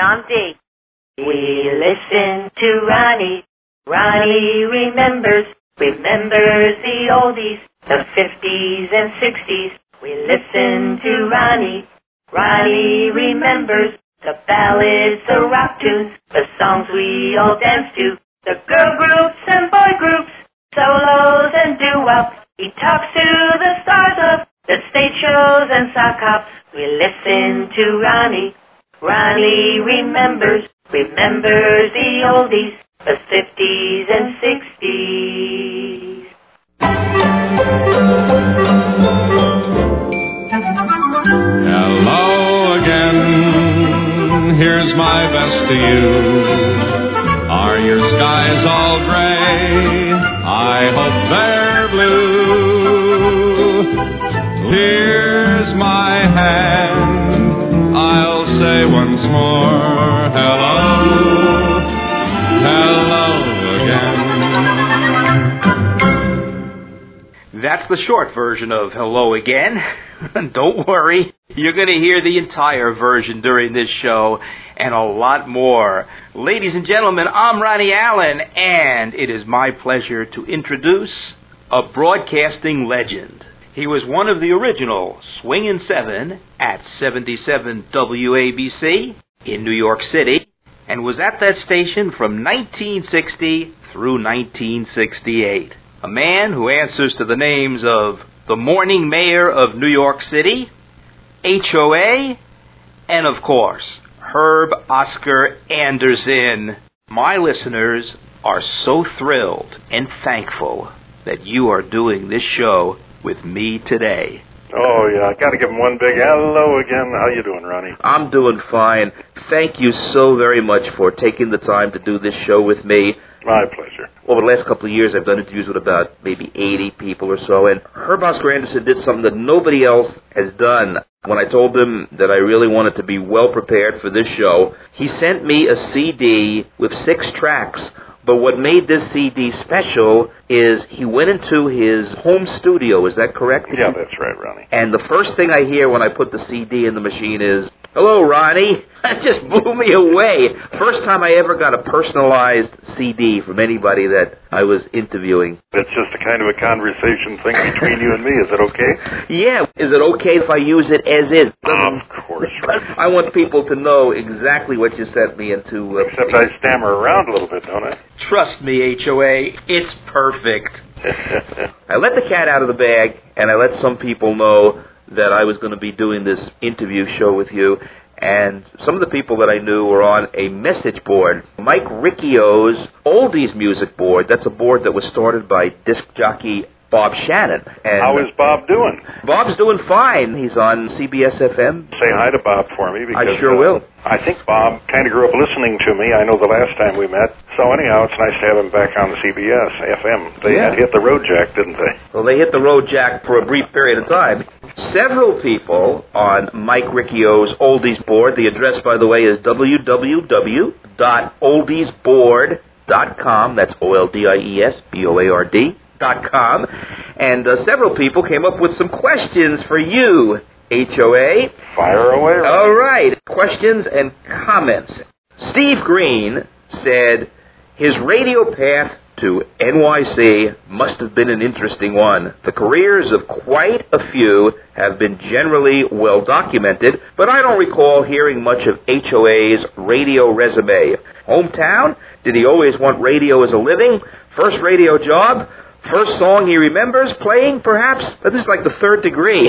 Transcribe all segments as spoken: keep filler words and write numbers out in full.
on D. We listen to Ronnie. Ronnie remembers, remembers the oldies, the fifties and sixties. We listen to Ronnie. Ronnie remembers the ballads, the rock tunes, the songs we all dance to, the girl groups and boy groups, solos and doo-wop. He talks to the stars of the stage shows and sock hops. We listen to Ronnie. Ronnie remembers, remembers the oldies, the fifties and sixties. Hello again, here's my best to you. Are your skies all gray? I hope they're blue. Here's my hand, I'll say once more, hello, hello again. That's the short version of Hello Again. Don't worry, you're going to hear the entire version during this show and a lot more. Ladies and gentlemen, I'm Ronnie Allen, and it is my pleasure to introduce a broadcasting legend. He was one of the original Swingin' Seven at seventy-seven W A B C in New York City, and was at that station from nineteen sixty through nineteen sixty-eight. A man who answers to the names of the Morning Mayor of New York City, H O A, and of course, Herb Oscar Anderson. My listeners are so thrilled and thankful that you are doing this show with me today. Oh, yeah, I got to give him one big hello again. How you doing, Ronnie? I'm doing fine. Thank you so very much for taking the time to do this show with me. My pleasure. Over the last couple of years, I've done interviews with about maybe eighty people or so, and Herb Oscar Anderson did something that nobody else has done. When I told him that I really wanted to be well prepared for this show, he sent me a C D with six tracks. But what made this C D special is he went into his home studio. Is that correct? Yeah, that's right, Ronnie. And the first thing I hear when I put the C D in the machine is, "Hello, Ronnie." That just blew me away. First time I ever got a personalized C D from anybody that I was interviewing. It's just a kind of a conversation thing between you and me. Is it okay? Yeah. Is it okay if I use it as is? Of course. I want people to know exactly what you sent me into. Uh, Except I stammer around a little bit, don't I? Trust me, H O A, it's perfect. I let the cat out of the bag, and I let some people know that I was going to be doing this interview show with you. And some of the people that I knew were on a message board, Mike Ricchio's Oldies Music Board. That's a board that was started by disc jockey Bob Shannon. And how is Bob doing? Bob's doing fine. He's on C B S F M. Say hi to Bob for me. Because, I sure uh, will. I think Bob kind of grew up listening to me. I know the last time we met. So anyhow, it's nice to have him back on the C B S F M. They yeah. had hit the road jack, didn't they? Well, they hit the road jack for a brief period of time. Several people on Mike Ricchio's Oldies Board. The address, by the way, is w w w dot oldies board dot com. That's O L D I E S B O A R D dot com. And uh, several people came up with some questions for you, H O A. Fire away. Right? All right. Questions and comments. Steve Green said his radio path to N Y C must have been an interesting one. The careers of quite a few have been generally well documented, but I don't recall hearing much of H O A's radio resume. Hometown? Did he always want radio as a living? First radio job? First song he remembers playing, perhaps? This is like the third degree.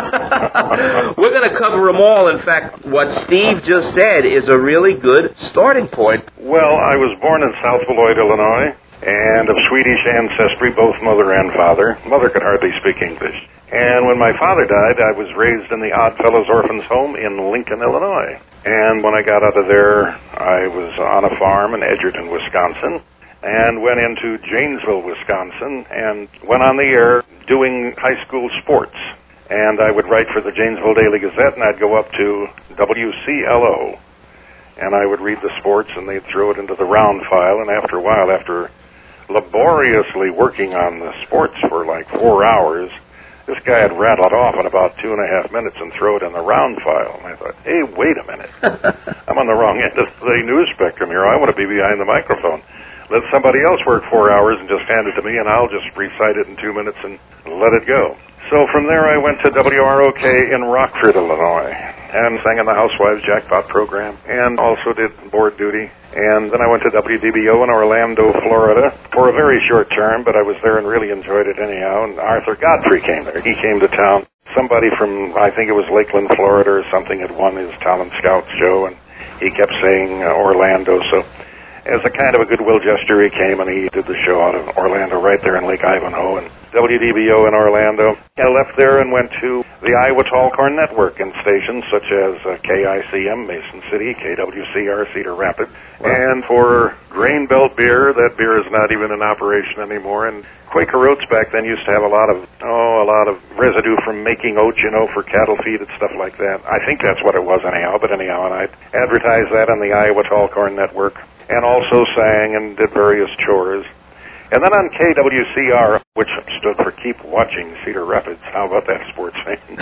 We're going to cover them all. In fact, what Steve just said is a really good starting point. Well, I was born in South Beloit, Illinois, and of Swedish ancestry, both mother and father. Mother could hardly speak English. And when my father died, I was raised in the Oddfellows Orphans Home in Lincoln, Illinois. And when I got out of there, I was on a farm in Edgerton, Wisconsin, and went into Janesville, Wisconsin, and went on the air doing high school sports. And I would write for the Janesville Daily Gazette, and I'd go up to W C L O, and I would read the sports, and they'd throw it into the round file, and after a while, after laboriously working on the sports for like four hours, this guy had rattled off in about two and a half minutes and throw it in the round file. And I thought, hey, wait a minute. I'm on the wrong end of the news spectrum here. I want to be behind the microphone. Let somebody else work four hours and just hand it to me, and I'll just recite it in two minutes and let it go. So from there, I went to W R O K in Rockford, Illinois, and sang in the Housewives Jackpot program, and also did board duty. And then I went to W D B O in Orlando, Florida, for a very short term, but I was there and really enjoyed it anyhow. And Arthur Godfrey came there. He came to town. Somebody from, I think it was Lakeland, Florida or something, had won his Talent Scout show, and he kept saying uh, Orlando. So as a kind of a goodwill gesture, he came and he did the show out of Orlando right there in Lake Ivanhoe and W D B O in Orlando. I left there and went to the Iowa Tall-Corn Network and stations such as uh, K I C M, Mason City, K W C R, Cedar Rapids. Wow. And for Grain Belt beer, that beer is not even in operation anymore. And Quaker Oats back then used to have a lot of, oh, a lot of residue from making oats, you know, for cattle feed and stuff like that. I think that's what it was anyhow, but anyhow, and I'd advertise that on the Iowa Tall-Corn Network, and also sang and did various chores. And then on K W C R, which stood for Keep Watching Cedar Rapids. How about that, sports fans?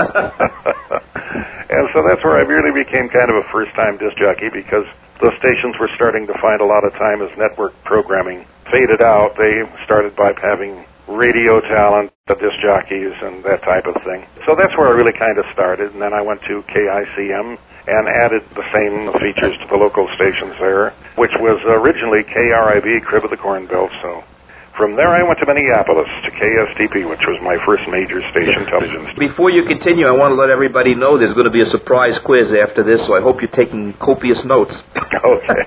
And so that's where I really became kind of a first-time disc jockey, because the stations were starting to find a lot of time as network programming faded out. They started by having radio talent, the disc jockeys, and that type of thing. So that's where I really kind of started. And then I went to K I C M and added the same features to the local stations there, which was originally K R I B, Crib of the Corn Belt. So from there I went to Minneapolis, to K S T P, which was my first major station television station. Before you continue, I want to let everybody know there's going to be a surprise quiz after this, so I hope you're taking copious notes. Okay.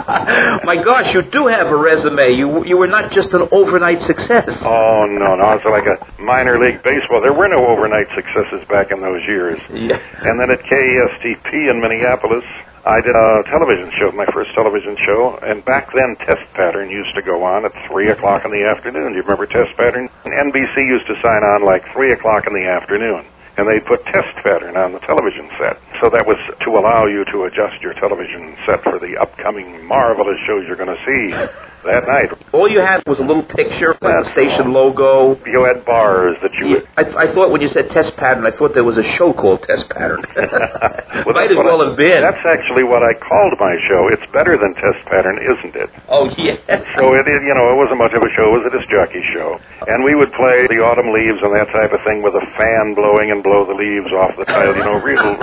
My gosh, you do have a resume. You you were not just an overnight success. Oh, no, no. It's like a minor league baseball. There were no overnight successes back in those years. Yeah. And then at K S T P in Minneapolis, I did a television show, my first television show, and back then Test Pattern used to go on at three o'clock in the afternoon. Do you remember Test Pattern? And N B C used to sign on like three o'clock in the afternoon, and they'd put Test Pattern on the television set. So that was to allow you to adjust your television set for the upcoming marvelous shows you're going to see that night. All you had was a little picture, like the station logo. You had bars that you would... I, I thought when you said Test Pattern, I thought there was a show called Test Pattern. Well, might as well I, have been. That's actually what I called my show. It's better than Test Pattern, isn't it? Oh, yeah. So, it, it, you know, it wasn't much of a show. It was a disc jockey show. And we would play the autumn leaves and that type of thing with a fan blowing and blow the leaves off the tile. You know, real...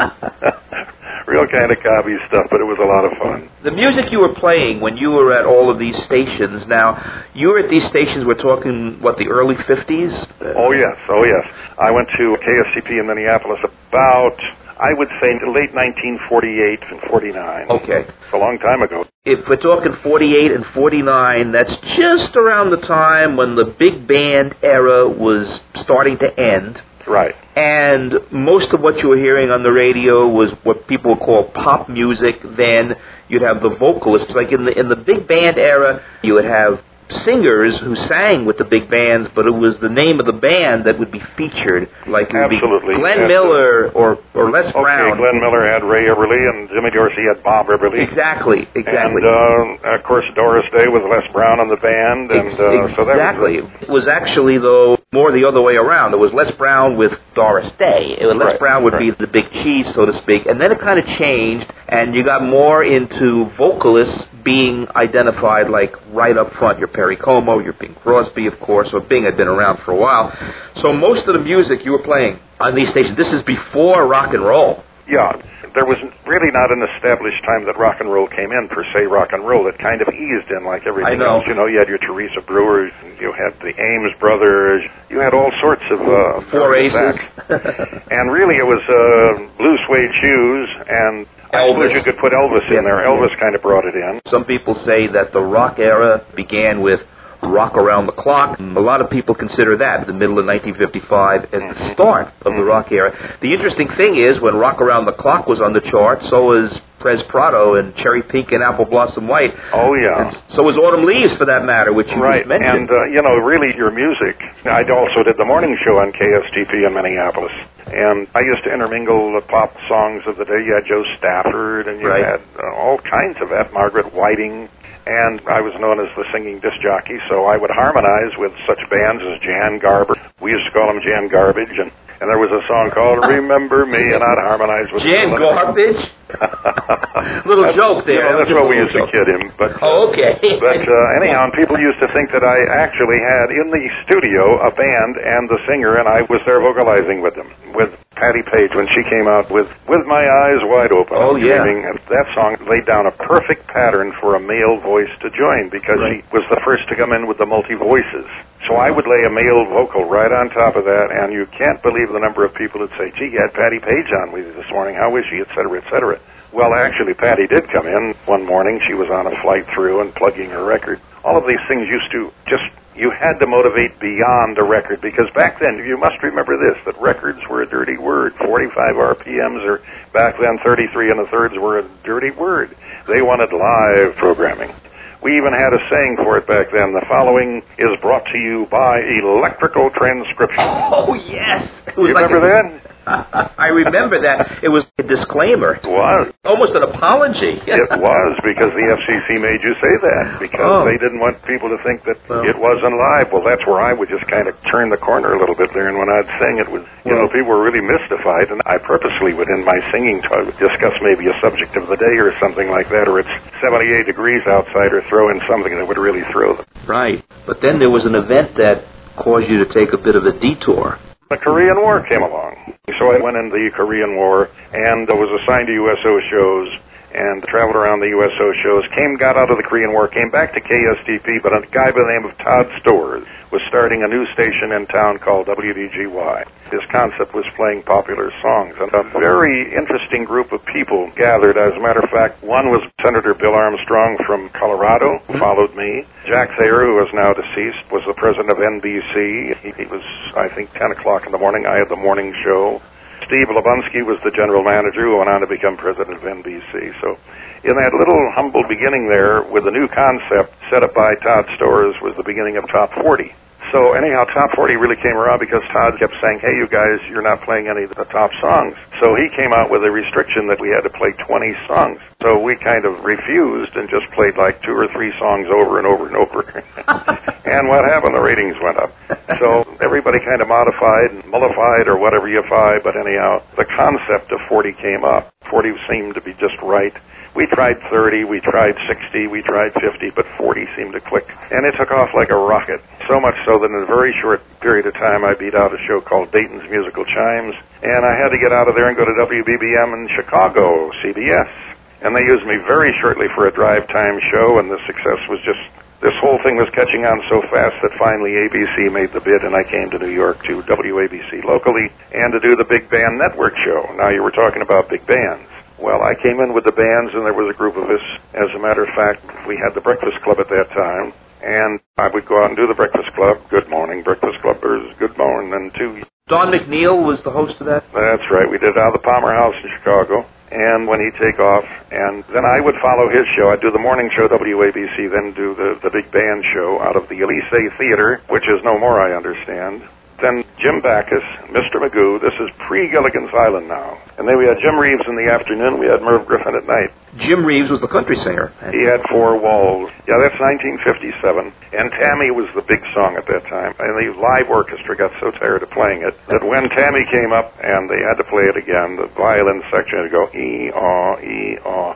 real kind of copy stuff, but it was a lot of fun. The music you were playing when you were at all of these stations, now, you were at these stations, we're talking, what, the early fifties? Oh, yes, oh, yes. I went to K S C P in Minneapolis about, I would say, late nineteen forty-eight and forty-nine. Okay. It's a long time ago. If we're talking forty-eight and forty-nine, that's just around the time when the big band era was starting to end. Right. And most of what you were hearing on the radio was what people call pop music. Then you'd have the vocalists. Like in the in the big band era, you would have singers who sang with the big bands, but it was the name of the band that would be featured. Like it would Absolutely. be Glenn Absolutely. Miller or, or Les okay, Brown. Glenn Miller had Ray Everly, and Jimmy Dorsey had Bob Everly. Exactly, exactly. And, uh, of course, Doris Day was Les Brown on the band. And, Ex- uh, so that exactly. was It was actually, though, more the other way around. It was Les Brown with Doris Day. It was Les Right, Brown would right. be the big cheese, so to speak. And then it kind of changed, and you got more into vocalists being identified like right up front. Your Perry Como, your Bing Crosby, of course, or Bing had been around for a while. So most of the music you were playing on these stations, this is before rock and roll. Yeah, there was really not an established time that rock and roll came in, per se, rock and roll. It kind of eased in like everything I know. else. You know, you had your Teresa Brewer, you had the Ames brothers, you had all sorts of... Uh, Four various Aces. acts. And really it was uh, blue suede shoes, and I suppose Elvis. you could put Elvis Yeah. in there. Elvis kind of brought it in. Some people say that the rock era began with Rock Around the Clock. A lot of people consider that the middle of nineteen fifty-five as the start of the rock era. The interesting thing is when Rock Around the Clock was on the chart, so was Pres Prado and Cherry Pink and Apple Blossom White. Oh, yeah. And so was Autumn Leaves, for that matter, which you Right, just mentioned. and, uh, you know, really your music. I also did the morning show on K S T P in Minneapolis, and I used to intermingle the pop songs of the day. You had Joe Stafford, and you Right. had uh, all kinds of that, Margaret Whiting, and I was known as the singing disc jockey, so I would harmonize with such bands as Jan Garber. We used to call them Jan Garbage, and, and there was a song called Remember Me, and I'd harmonize with Jan Garbage? Little that's, joke there. You know, that's what we used joke. to kid him. But, oh, okay. but uh, anyhow, and people used to think that I actually had in the studio a band and the singer, and I was there vocalizing with them, with Patty Page when she came out with With My Eyes Wide Open. Oh, yeah. And that song laid down a perfect pattern for a male voice to join because right. she was the first to come in with the multi-voices. So I would lay a male vocal right on top of that, and you can't believe the number of people that say, gee, you had Patty Page on with you this morning. How is she, et cetera, et cetera. Well, actually, Patty did come in one morning. She was on a flight through and plugging her record. All of these things used to just, you had to motivate beyond a record, because back then, you must remember this, that records were a dirty word. forty-five R P Ms, or back then thirty-three and a thirds were a dirty word. They wanted live programming. We even had a saying for it back then. The following is brought to you by electrical transcription. Oh, yes. You like remember a, that? I remember that. It was a disclaimer. It was. Almost an apology. It was, because the F C C made you say that, because oh. they didn't want people to think that well. it wasn't live. Well, that's where I would just kind of turn the corner a little bit there, and when I'd sing, it was, you well. know, people were really mystified, and I purposely would, in my singing, talk, discuss maybe a subject of the day or something like that, or it's seventy-eight degrees outside, or throw in something that would really throw them. Right. But then there was an event that caused you to take a bit of a detour. The Korean War came along. So I went into the Korean War and was assigned to U S O shows and traveled around the U S O shows, came, got out of the Korean War, came back to K S T P, but a guy by the name of Todd Stowers was starting a new station in town called W D G Y. His concept was playing popular songs, and a very interesting group of people gathered. As a matter of fact, one was Senator Bill Armstrong from Colorado, who followed me. Jack Thayer, who is now deceased, was the president of N B C. He, he was, I think, ten o'clock in the morning. I had the morning show. Steve Lebunsky was the general manager, who went on to become president of N B C. So in that little humble beginning there, with a new concept set up by Todd Stowers, was the beginning of Top forty. So anyhow, Top forty really came around because Todd kept saying, hey, you guys, you're not playing any of the top songs. So he came out with a restriction that we had to play twenty songs. So we kind of refused and just played like two or three songs over and over and over. And what happened? The ratings went up. So everybody kind of modified and mollified, or whatever you find, but anyhow, the concept of forty came up. forty seemed to be just right. We tried thirty, we tried sixty, we tried fifty, but forty seemed to click. And it took off like a rocket. So much so that in a very short period of time, I beat out a show called Dayton's Musical Chimes. And I had to get out of there and go to W B B M in Chicago, C B S. And they used me very shortly for a drive time show, and the success was just, this whole thing was catching on so fast that finally A B C made the bid, and I came to New York to W A B C locally and to do the Big Band Network show. Now, you were talking about big bands. Well, I came in with the bands, and there was a group of us. As a matter of fact, we had the Breakfast Club at that time, and I would go out and do the Breakfast Club. Good morning, Breakfast Clubbers. Good morning, and two. Don McNeil was the host of that? That's right. We did it out of the Palmer House in Chicago, and when he'd take off, and then I would follow his show. I'd do the morning show, W A B C, then do the, the big band show out of the Elysee Theater, which is no more, I understand. Then Jim Backus, Mister Magoo. This is pre-Gilligan's Island now. And then we had Jim Reeves in the afternoon. We had Merv Griffin at night. Jim Reeves was the country singer. He had Four Walls. Yeah, that's nineteen fifty-seven. And Tammy was the big song at that time. And the live orchestra got so tired of playing it that when Tammy came up and they had to play it again, the violin section had to go ee-aw, ee-aw.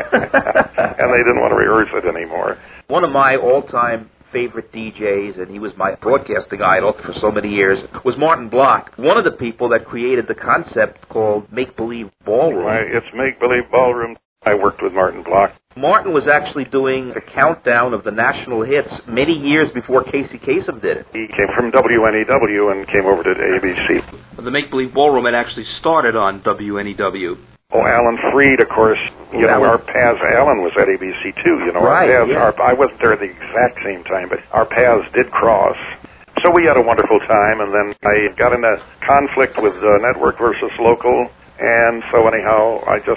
And they didn't want to rehearse it anymore. One of my all-time favorite D Js, and he was my broadcasting idol for so many years, was Martin Block. One of the people that created the concept called Make-Believe Ballroom. Right, it's Make-Believe Ballroom. I worked with Martin Block. Martin was actually doing a countdown of the national hits many years before Casey Kasem did it. He came from W N E W and came over to A B C. The Make-Believe Ballroom had actually started on W N E W. Oh, Alan Freed, of course. You know, our paths, Alan was at A B C too. You know, right, our paths, yeah. our, I wasn't there at the exact same time, but our paths did cross. So we had a wonderful time, and then I got in a conflict with uh, network versus local, and so anyhow, I just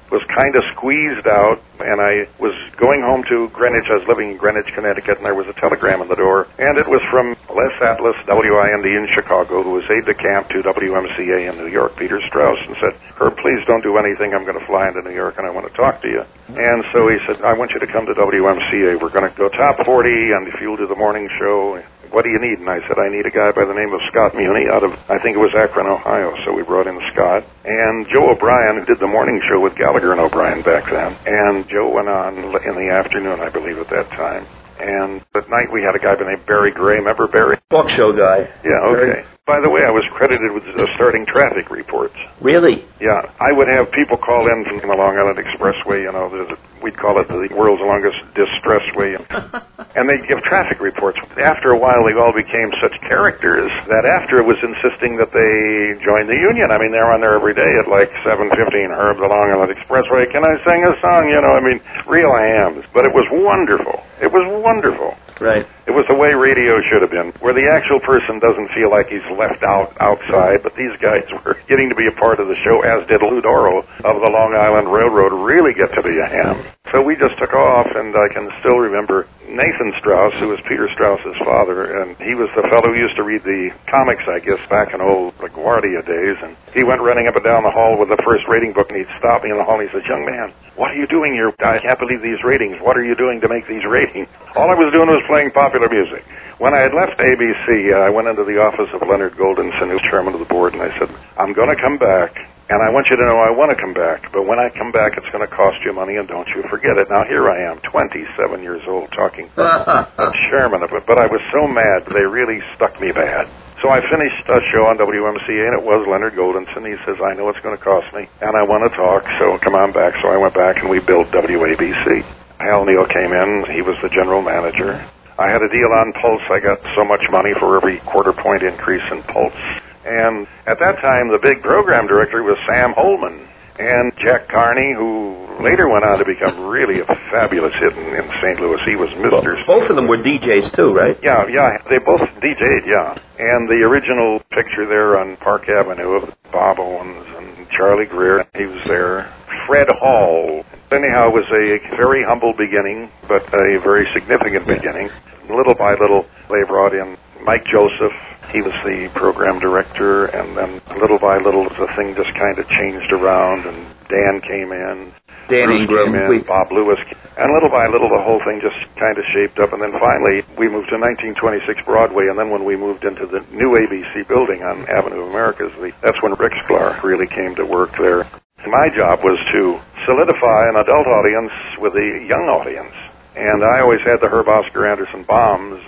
was kind of squeezed out, and I was going home to Greenwich. I was living in Greenwich, Connecticut, and there was a telegram on the door, and it was from Les Atlas, W I N D in Chicago, who was aide-de-camp to W M C A in New York, Peter Strauss, and said, Herb, please don't do anything. I'm going to fly into New York, and I want to talk to you. And so he said, I want you to come to W M C A. We're going to go top forty, and if you'll do the morning show, what do you need? And I said, I need a guy by the name of Scott Muni out of, I think it was Akron, Ohio. So we brought in Scott. And Joe O'Brien, who did the morning show with Gallagher and O'Brien back then. And Joe went on in the afternoon, I believe, at that time. And at night we had a guy by the name of Barry Gray. Remember Barry? Talk show guy. Yeah, okay. Barry. By the way, I was credited with uh, starting traffic reports. Really? Yeah. I would have people call in from the Long Island Expressway, you know, the, we'd call it the world's longest distressway. And they'd give traffic reports. After a while, they all became such characters that after it was insisting that they join the union. I mean, they're on there every day at like seven fifteen, Herb, the Long Island Expressway. Can I sing a song? You know, I mean, real hams. But it was wonderful. It was wonderful. Right. It was the way radio should have been, where the actual person doesn't feel like he's left out outside, but these guys were getting to be a part of the show, as did Lou Doro of the Long Island Railroad really get to be a ham. So we just took off, and I can still remember Nathan Strauss, who was Peter Strauss's father, and he was the fellow who used to read the comics, I guess, back in old LaGuardia days, and he went running up and down the hall with the first rating book, and he'd stop me in the hall, and he said, young man, what are you doing here? I can't believe these ratings. What are you doing to make these ratings? All I was doing was playing popular music. When I had left A B C, uh, I went into the office of Leonard Goldenson, who's chairman of the board, and I said, I'm going to come back, and I want you to know I want to come back, but when I come back, it's going to cost you money, and don't you forget it. Now, here I am, twenty-seven years old, talking to chairman of it, but I was so mad, they really stuck me bad. So I finished a show on W M C A, and it was Leonard Goldenson. He says, I know it's going to cost me, and I want to talk, so come on back. So I went back, and we built W A B C. Hal Neal came in. He was the general manager. I had a deal on Pulse. I got so much money for every quarter point increase in Pulse. And at that time, the big program director was Sam Holman. And Jack Carney, who later went on to become really a fabulous hit in, in Saint Louis. He was Mister Well, both of them were D Js too, right? Yeah, yeah. They both D J'd, yeah. And the original picture there on Park Avenue of Bob Owens and Charlie Greer, he was there. Fred Hall. Anyhow, it was a very humble beginning, but a very significant beginning. Little by little, they brought in Mike Joseph. He was the program director, and then little by little, the thing just kind of changed around, and Dan came in. Dan Ingram, came in, we... Bob Lewis. And little by little, the whole thing just kind of shaped up, and then finally, we moved to nineteen twenty-six Broadway, and then when we moved into the new A B C building on Avenue of Americas, the, that's when Rick Sklar really came to work there. My job was to solidify an adult audience with a young audience. And I always had the Herb Oscar Anderson bombs.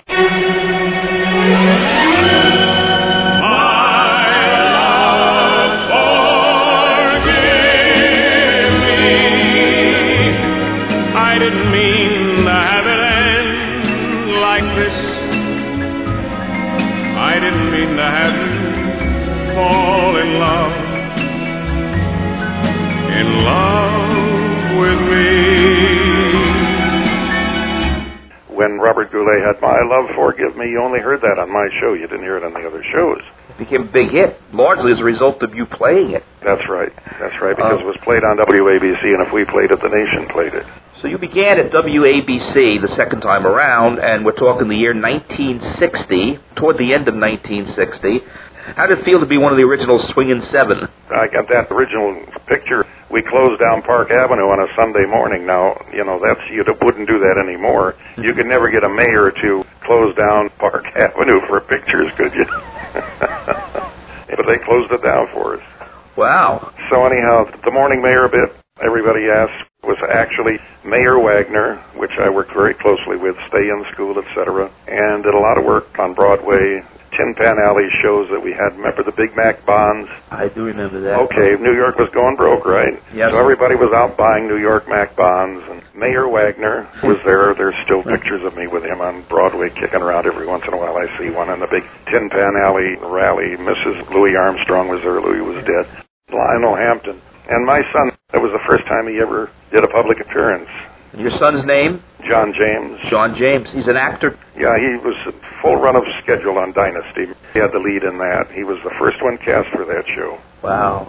I didn't mean to have it end like this. I didn't mean to have you fall in love. In love with me. When Robert Goulet had My Love, Forgive Me, you only heard that on my show. You didn't hear it on the other shows. It became a big hit, largely as a result of you playing it. That's right. That's right, because uh, it was played on W A B C, and if we played it, the nation played it. So you began at W A B C the second time around, and we're talking the year nineteen sixty, toward the end of nineteen sixty. How did it feel to be one of the original Swingin' Seven? I got that original picture. We closed down Park Avenue on a Sunday morning. Now, you know, that's you wouldn't do that anymore. You could never get a mayor to close down Park Avenue for pictures, could you? But they closed it down for us. Wow. So anyhow, the morning mayor bit, everybody asked, was actually Mayor Wagner, which I worked very closely with, Stay in School, et cetera, and did a lot of work on Broadway, Tin Pan Alley shows that we had. Remember the Big Mac bonds? I do remember that. Okay, New York was going broke, right? Yes. So everybody was out buying New York Mac bonds, and Mayor Wagner was there. There's still pictures of me with him on Broadway kicking around every once in a while. I see one in the big Tin Pan Alley rally. Missus Louis Armstrong was there. Louis was dead. Lionel Hampton. And my son, that was the first time he ever did a public appearance. Your son's name? John James. John James. He's an actor? Yeah, he was full run of schedule on Dynasty. He had the lead in that. He was the first one cast for that show. Wow.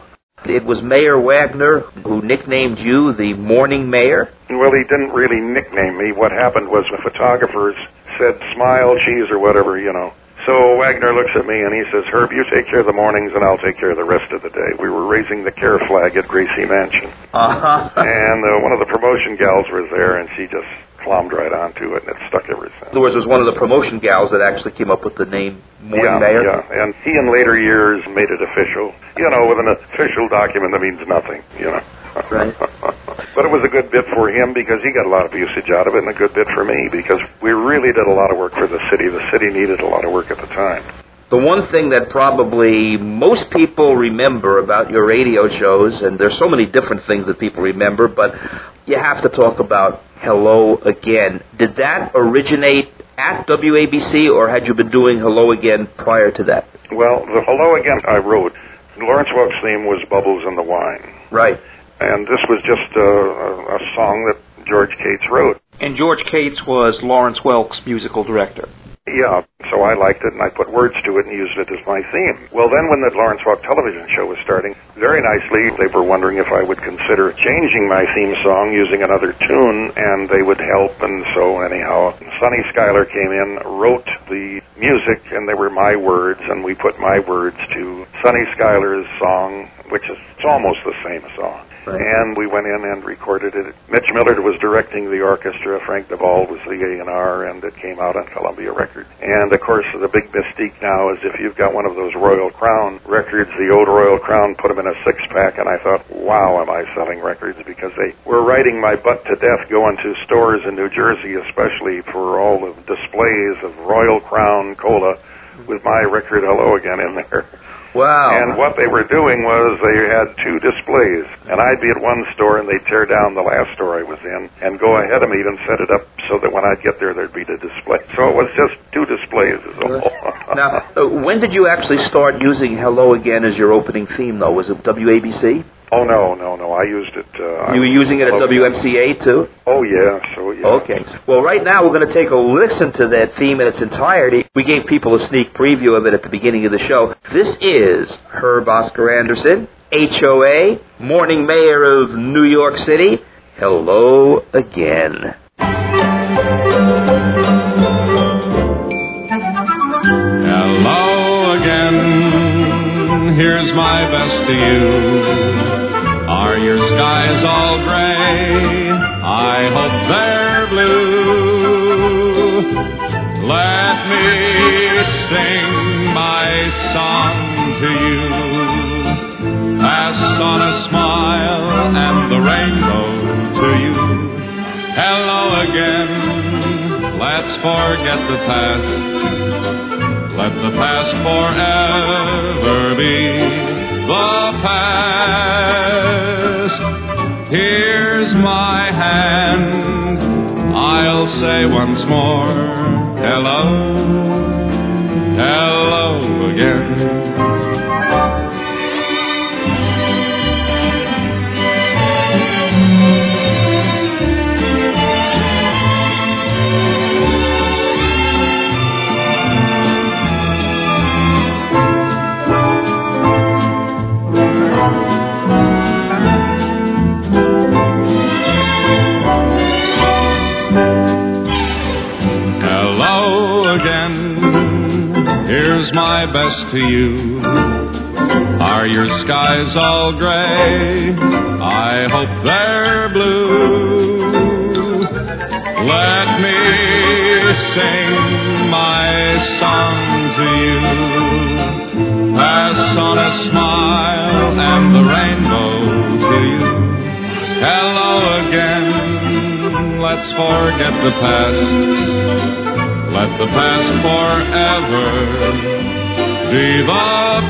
It was Mayor Wagner who nicknamed you the Morning Mayor? Well, he didn't really nickname me. What happened was the photographers said smile, cheese, or whatever, you know. So Wagner looks at me and he says, Herb, you take care of the mornings and I'll take care of the rest of the day. We were raising the care flag at Gracie Mansion. Uh-huh. And uh, one of the promotion gals was there and she just clommed right onto it and it stuck ever since. In other words, it was one of the promotion gals that actually came up with the name Morning yeah, Mayor? Yeah, and he in later years made it official. You know, with an official document that means nothing, you know. Right. But it was a good bit for him because he got a lot of usage out of it, and a good bit for me because we really did a lot of work for the city. The city needed a lot of work at the time. The one thing that probably most people remember about your radio shows, and there's so many different things that people remember, but you have to talk about Hello Again. Did that originate at W A B C, or had you been doing Hello Again prior to that? Well, the Hello Again I wrote. Lawrence Welk's theme was Bubbles in the Wine. Right. And this was just a, a song that George Cates wrote. And George Cates was Lawrence Welk's musical director. Yeah, so I liked it, and I put words to it and used it as my theme. Well, then when the Lawrence Welk television show was starting, very nicely, they were wondering if I would consider changing my theme song using another tune, and they would help, and so anyhow, Sonny Schuyler came in, wrote the music, and they were my words, and we put my words to Sonny Schuyler's song, which is it's almost the same song. Right. And we went in and recorded it. Mitch Millard was directing the orchestra. Frank DeVol was the A and R, and it came out on Columbia Records. And, of course, the big mystique now is if you've got one of those Royal Crown records, the old Royal Crown, put them in a six-pack, and I thought, wow, am I selling records, because they were writing my butt to death going to stores in New Jersey, especially for all the displays of Royal Crown Cola with my record Hello Again in there. Wow. And what they were doing was they had two displays, and I'd be at one store and they'd tear down the last store I was in and go ahead of me and set it up so that when I'd get there there'd be the display. So it was just two displays is all. Now, uh, when did you actually start using Hello Again as your opening theme, though? Was it W A B C? Oh, no, no, no. I used it. Uh, you were using it at W M C A, too? Oh, yeah. So, yeah. Okay. Well, right now we're going to take a listen to that theme in its entirety. We gave people a sneak preview of it at the beginning of the show. This is Herb Oscar Anderson, H O A, Morning Mayor of New York City. Hello Again. Hello again. Here's my best to you. Are your skies all gray? I hope they're blue. Let me sing my song to you. Pass on a smile and the rainbow to you. Hello again. Let's forget the past. Let the past forever be the past. Here's my hand. I'll say once more, hello, hello again. My best to you. Are your skies all gray? I hope they're blue. Let me sing my song to you. Pass on a smile and the rainbow to you. Hello again. Let's forget the past. Let the past forever be the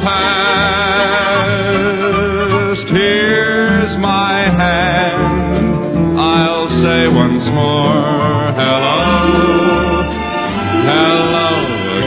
past. Here's my hand. I'll say once more, hello, hello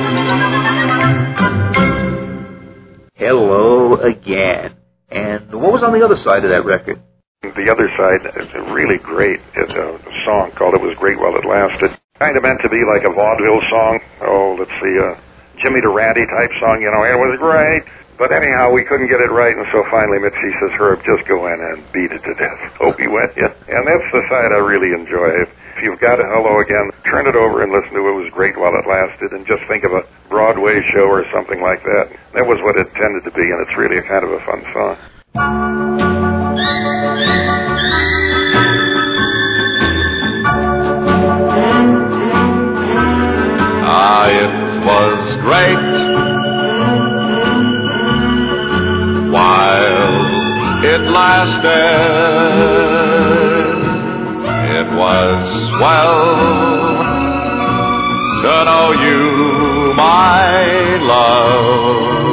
again. Hello Again. And what was on the other side of that record? The other side is a really great it's a song called It Was Great While It Lasted. Kind of meant to be like a vaudeville song. Oh, let's see, a Jimmy Durante type song, you know. It was great But anyhow, we couldn't get it right, and so finally Mitzi says, Herb, just go in and beat it to death. Hope he went, yeah. And that's the side I really enjoy. If you've got a Hello Again, turn it over and listen to it. It was great while it lasted, and just think of a Broadway show or something like that. That was what it tended to be, and it's really a kind of a fun song. Ah, it was great while it lasted. It was swell to know you, my love.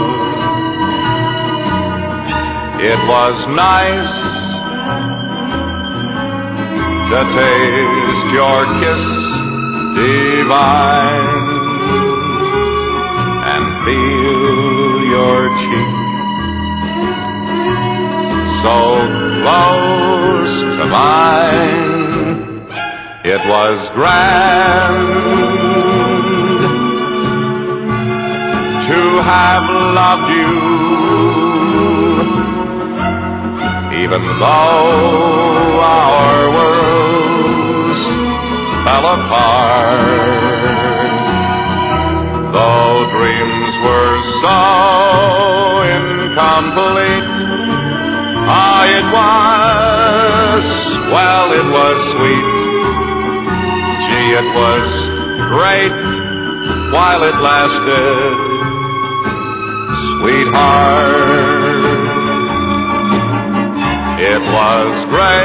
It was nice to taste your kiss divine and feel your cheek so close to mine. It was grand to have loved you, even though our worlds fell apart. Though dreams were so incomplete, ah, it was, well, it was sweet. Gee, it was great while it lasted, sweetheart. It was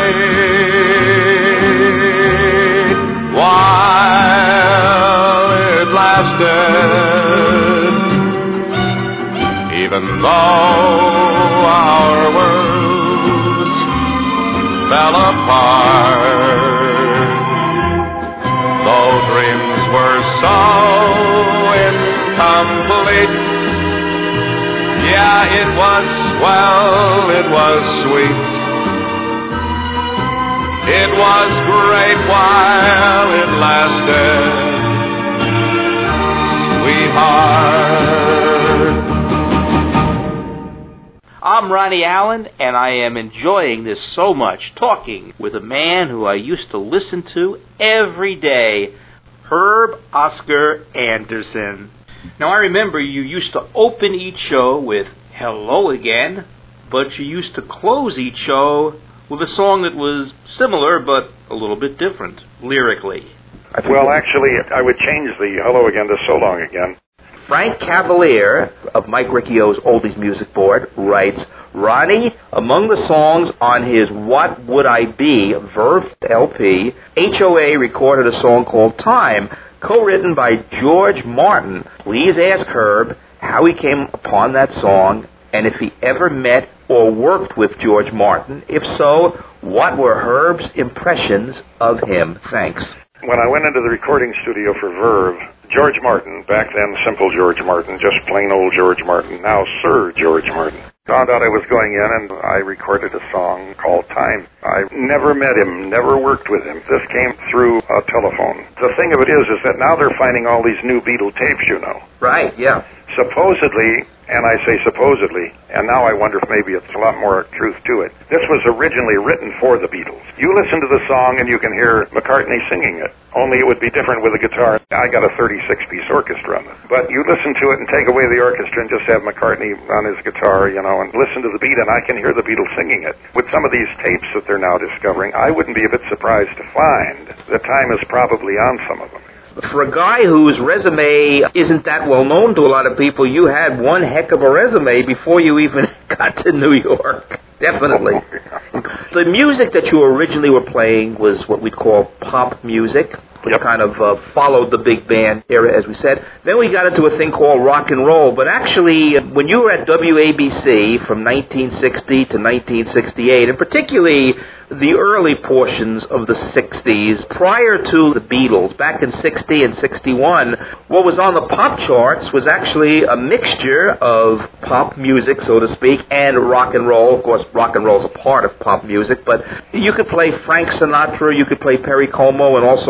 great while it lasted, even though our worlds fell apart. Though dreams were so incomplete, yeah, it was, well, it was sweet. It was great while it lasted, sweetheart. I'm Ronnie Allen, and I am enjoying this so much, talking with a man who I used to listen to every day, Herb Oscar Anderson. Now, I remember you used to open each show with Hello Again, but you used to close each show with a song that was similar but a little bit different, lyrically. Well, actually, I would change the Hello Again to So Long Again. Frank Cavalier of Mike Ricchio's Oldies Music Board writes, Ronnie, among the songs on his What Would I Be Verve L P, H O A recorded a song called Time, co-written by George Martin. Please ask Herb how he came upon that song and if he ever met or worked with George Martin. If so, what were Herb's impressions of him? Thanks. When I went into the recording studio for Verve, George Martin, back then simple George Martin, just plain old George Martin, now Sir George Martin, found out I was going in and I recorded a song called Time. I never met him, never worked with him. This came through a telephone. The thing of it is, is that now they're finding all these new Beatle tapes, you know. Right, yeah. Supposedly, and I say supposedly, and now I wonder if maybe it's a lot more truth to it, this was originally written for the Beatles. You listen to the song and you can hear McCartney singing it, only it would be different with a guitar. I got a thirty-six piece orchestra on it. But you listen to it and take away the orchestra and just have McCartney on his guitar, you know, and listen to the beat, and I can hear the Beatles singing it. With some of these tapes that they're now discovering, I wouldn't be a bit surprised to find that Time is probably on some of them. For a guy whose resume isn't that well known to a lot of people, you had one heck of a resume before you even got to New York. Definitely. Oh, yeah. The music that you originally were playing was what we'd call pop music, which yep. kind of uh, followed the big band era, as we said. Then we got into a thing called rock and roll. But actually, when you were at W A B C from nineteen sixty to nineteen sixty-eight, and particularly the early portions of the sixties, prior to the Beatles, back in sixty and sixty-one, what was on the pop charts was actually a mixture of pop music, so to speak, and rock and roll. Of course, rock and roll is a part of pop music, but you could play Frank Sinatra, you could play Perry Como, and also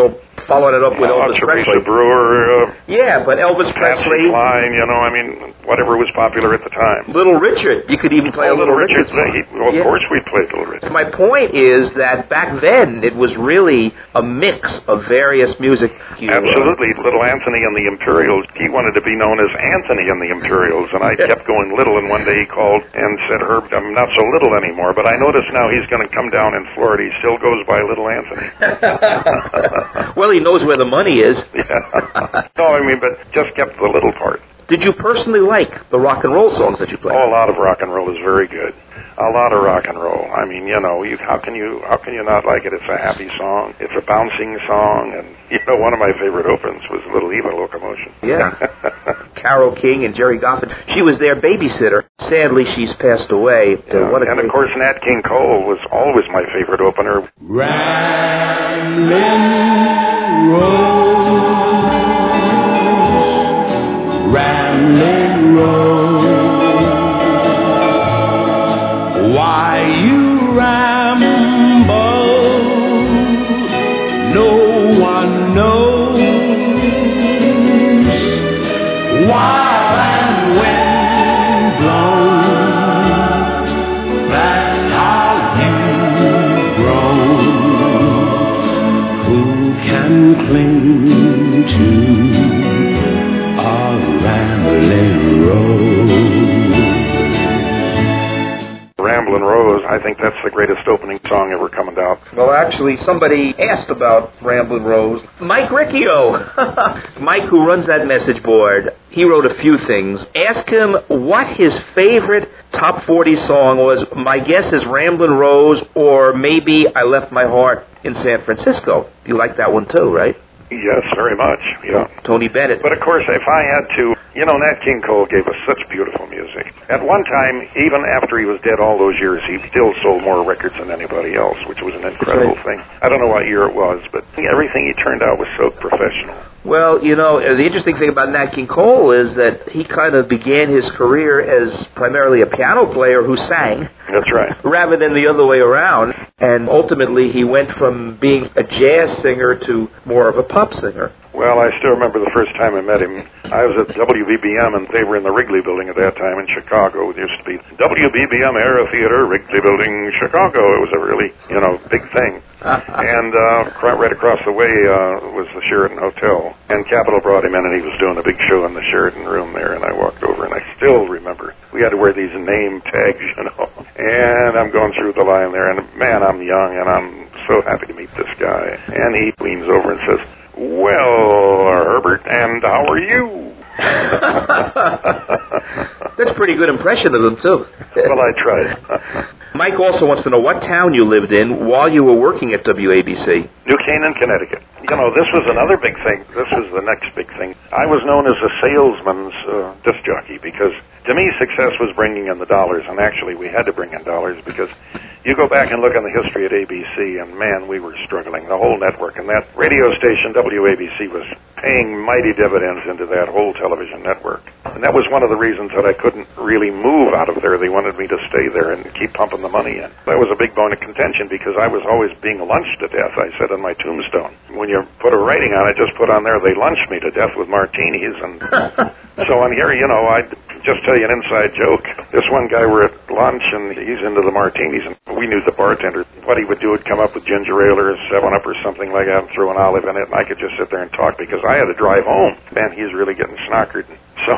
following it up with uh, Elvis Teresa Presley. Brewer, uh, Yeah, but Elvis Patsy Presley, Cline, you know, I mean, whatever was popular at the time. Little Richard. You could even play oh, a Little Richard Richard. song. He, well, of Yeah. course we played Little Richard. My point is that back then it was really a mix of various music. You, uh, Absolutely. Little Anthony and the Imperials, he wanted to be known as Anthony and the Imperials, and I Yeah. kept going little, and one day he called and said, Herb, I'm not so little anymore, but I notice now he's going to come down in Florida. He still goes by Little Anthony. Well, he knows where the money is. Yeah. No, I mean, but just kept the little part. Did you personally like the rock and roll songs that you played? Oh, a lot of rock and roll is very good. A lot of rock and roll. I mean, you know, you, how can you how can you not like it? It's a happy song. It's a bouncing song, and you know, one of my favorite opens was Little Eva Locomotion. Yeah. Carole King and Jerry Goffin. She was their babysitter. Sadly, she's passed away. Yeah. Uh, what a and great... of course, Nat King Cole was always my favorite opener. Ramblin' Rose, Ramblin' Rose, why you ramble, no one knows. While and wind blows, that's how you grow. Who can cling to a rambling rose? Ramblin' Rose, I think that's the greatest opening song ever coming out. Well, actually, somebody asked about Ramblin' Rose. Mike Riccio, Mike, who runs that message board, he wrote a few things. Ask him what his favorite top forty song was. My guess is Ramblin' Rose, or maybe I Left My Heart in San Francisco. You like that one too, right? Yes, very much, yeah. Tony Bennett. But of course, if I had to, you know, Nat King Cole gave us such beautiful music. At one time, even after he was dead all those years, he still sold more records than anybody else, which was an incredible thing. I don't know what year it was, but everything he turned out was so professional. Well, you know, the interesting thing about Nat King Cole is that he kind of began his career as primarily a piano player who sang. That's right. Rather than the other way around. And ultimately, he went from being a jazz singer to more of a pop singer. Well, I still remember the first time I met him. I was at W B B M, and they were in the Wrigley Building at that time in Chicago. It used to be W B B M Era Theater, Wrigley Building, Chicago. It was a really, you know, big thing. And uh, right across the way uh, was the Sheraton Hotel. And Capitol brought him in, and he was doing a big show in the Sheraton room there. And I walked over, and I still remember. We had to wear these name tags, you know. And I'm going through the line there, and man, I'm young, and I'm so happy to meet this guy. And he leans over and says, "Well, Herbert, and how are you?" That's a pretty good impression of him, too. Well, I tried. Mike also wants to know what town you lived in while you were working at W A B C. New Canaan, Connecticut. You know, this was another big thing. This was the next big thing. I was known as a salesman's uh, disc jockey because, to me, success was bringing in the dollars, and actually we had to bring in dollars because you go back and look on the history at A B C, and man, we were struggling. The whole network, and that radio station, W A B C, was paying mighty dividends into that whole television network. And that was one of the reasons that I couldn't really move out of there. They wanted me to stay there and keep pumping the money in. That was a big bone of contention because I was always being lunched to death, I said in my tombstone. When you put a writing on it, just put on there, they lunched me to death with martinis. And so on here, you know, I'd just tell you an inside joke. This one guy, we're at lunch, and he's into the martinis, and we knew the bartender. What he would do would come up with ginger ale or seven up or something like that and throw an olive in it, and I could just sit there and talk because I had to drive home. Man, he's really getting snockered. So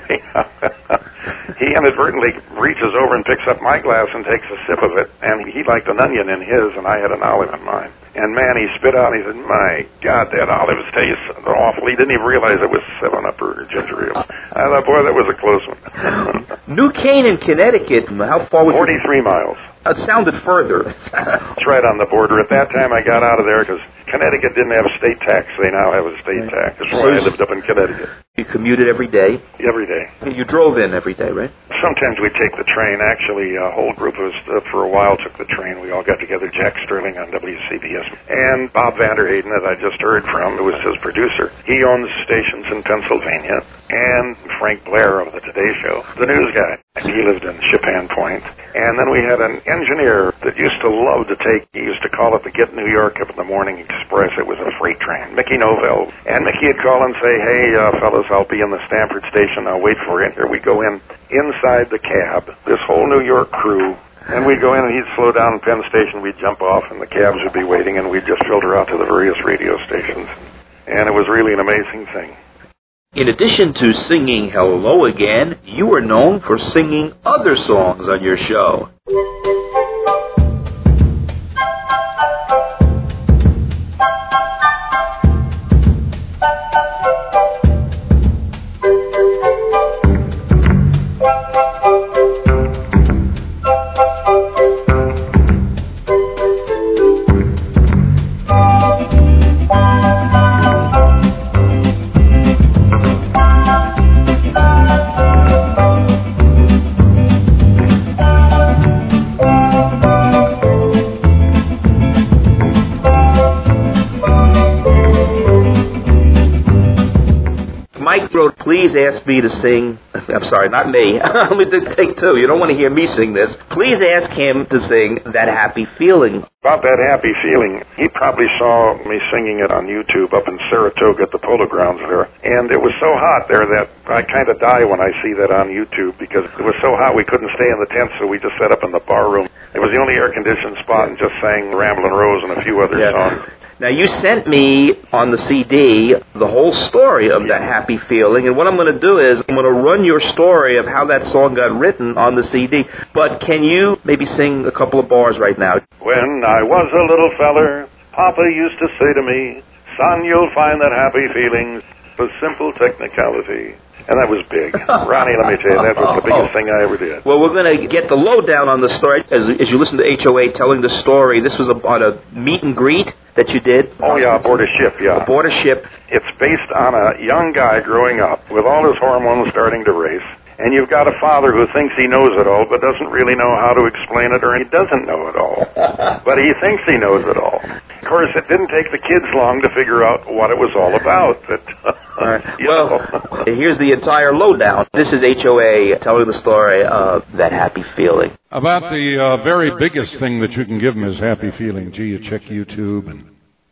he inadvertently reaches over and picks up my glass and takes a sip of it, and he liked an onion in his, and I had an olive in mine. And man, he spit out, and he said, "My God, that olive tastes awful." He didn't even realize it was seven up or ginger ale. I thought, boy, that was a close one. New Canaan, Connecticut, how far was forty-three miles. It sounded further. It's right on the border. At that time, I got out of there because Connecticut didn't have a state tax. They now have a state tax. That's why I lived up in Connecticut. You commuted every day? Every day. You drove in every day, right? Sometimes we'd take the train. Actually, a whole group of us, uh, for a while, took the train. We all got together. Jack Sterling on W C B S. And Bob Vanderheyden, that I just heard from, who was his producer. He owns stations in Pennsylvania. And Frank Blair of the Today Show, the news guy. He lived in Chippan Point. And then we had an engineer that used to love to take, he used to call it the Get New York up in the Morning Express. It was a freight train, Mickey Novell. And Mickey would call and say, hey, uh, fellas, I'll be in the Stamford station. I'll wait for you. Here we go in. Inside the cab, this whole New York crew. And we'd go in and he'd slow down in Penn Station. We'd jump off and the cabs would be waiting and we'd just filter out to the various radio stations. And it was really an amazing thing. In addition to singing Hello Again, you are known for singing other songs on your show. Please ask me to sing, I'm sorry, not me, let me take two, you don't want to hear me sing this. Please ask him to sing That Happy Feeling. About That Happy Feeling, he probably saw me singing it on YouTube up in Saratoga at the Polo Grounds there. And it was so hot there that I kind of die when I see that on YouTube because it was so hot we couldn't stay in the tent, so we just sat up in the bar room. It was the only air-conditioned spot and just sang Ramblin' Rose and a few other yeah. songs. Now, you sent me on the C D the whole story of That Happy Feeling, and what I'm going to do is I'm going to run your story of how that song got written on the C D. But can you maybe sing a couple of bars right now? When I was a little feller, Papa used to say to me, son, you'll find that happy feeling was simple technicality. And that was big. Ronnie, let me tell you, that was the biggest thing I ever did. Well, we're going to get the lowdown on the story. As, as you listen to H O A telling the story, this was on a meet and greet that you did? Oh, yeah, aboard a ship, yeah. Aboard a ship. It's based on a young guy growing up with all his hormones starting to race. And you've got a father who thinks he knows it all, but doesn't really know how to explain it, or he doesn't know it all. But he thinks he knows it all. Of course, it didn't take the kids long to figure out what it was all about. But, all right. Well, here's the entire lowdown. This is H O A telling the story of That Happy Feeling. About the uh, very biggest thing that you can give them is happy feeling. Gee, you check YouTube and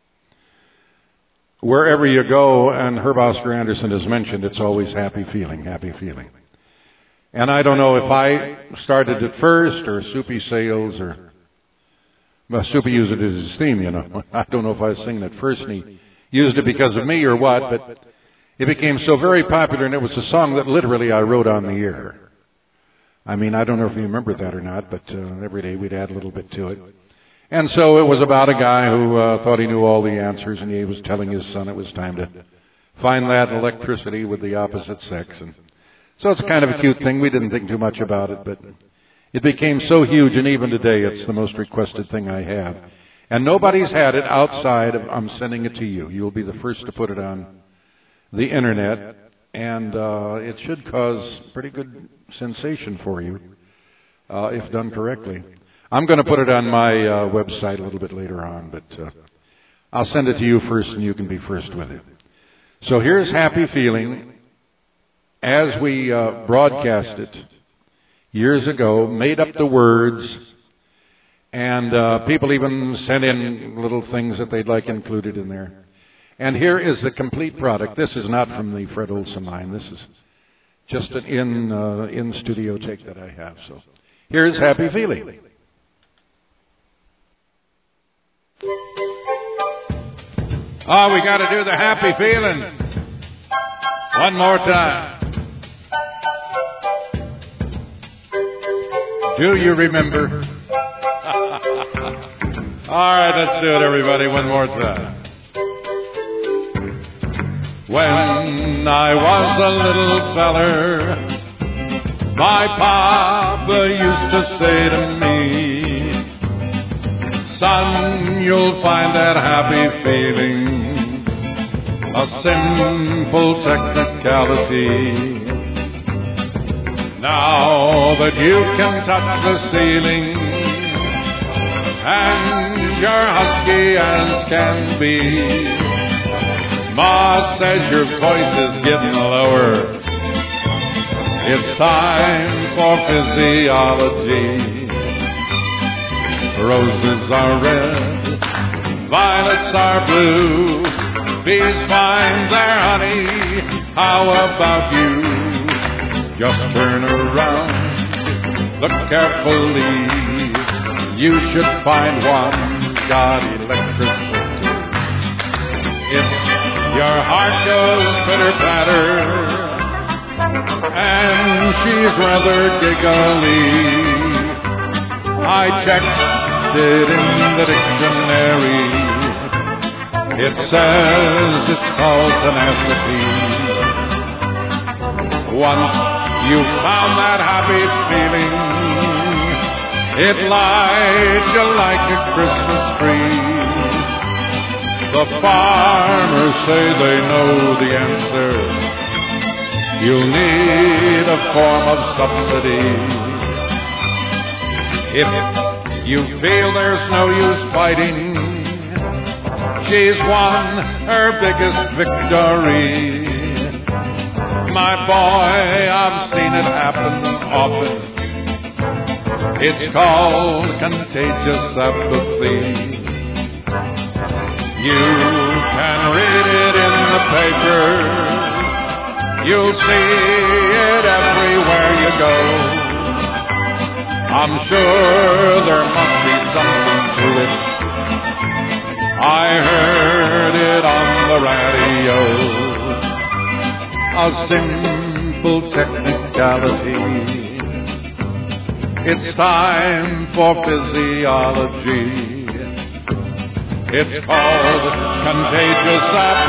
wherever you go, and Herb Oscar Anderson has mentioned, it's always happy feeling, happy feeling. And I don't know if I started it first or Soupy Sales or... Well, Soupy used it as his theme, you know. I don't know if I was singing it first and he used it because of me or what, but it became so very popular, and it was a song that literally I wrote on the air. I mean, I don't know if you remember that or not, but uh, every day we'd add a little bit to it. And so it was about a guy who uh, thought he knew all the answers, and he was telling his son it was time to find that electricity with the opposite sex. And so it's kind of a cute thing. We didn't think too much about it, but it became so huge, and even today it's the most requested thing I have. And nobody's had it outside of I'm sending it to you. You'll be the first to put it on the Internet, and uh, it should cause pretty good sensation for you uh, if done correctly. I'm going to put it on my uh, website a little bit later on, but uh, I'll send it to you first, and you can be first with it. So here's Happy Feeling. As we uh, broadcast it years ago, made up the words, and uh, people even sent in little things that they'd like included in there. And here is the complete product. This is not from the Fred Olson line. This is just an in, uh, in-studio take that I have. So here's Happy Feeling. Oh, we got to do the Happy Feeling. One more time. Do you remember? All right, let's do it, everybody, one more time. When I was a little feller, my papa used to say to me, son, you'll find that happy feeling a simple technicality. Now that you can touch the ceiling and you're husky as can be, Ma says your voice is getting lower. It's time for physiology. Roses are red, violets are blue, bees find their honey. How about you? Just turn around, look carefully. You should find one got electricity. If your heart goes pitter-patter and she's rather giggly, I checked it in the dictionary. It says it's called tenacity. Once you found that happy feeling, it lights you like a Christmas tree. The farmers say they know the answer. You'll need a form of subsidy. If you feel there's no use fighting, she's won her biggest victory. My boy, I've seen it happen often. It's called contagious apathy. You can read it in the paper. You'll see it everywhere you go. I'm sure there must be something to it. I heard it on the radio. A simple technicality. It's time for physiology. It's called contagious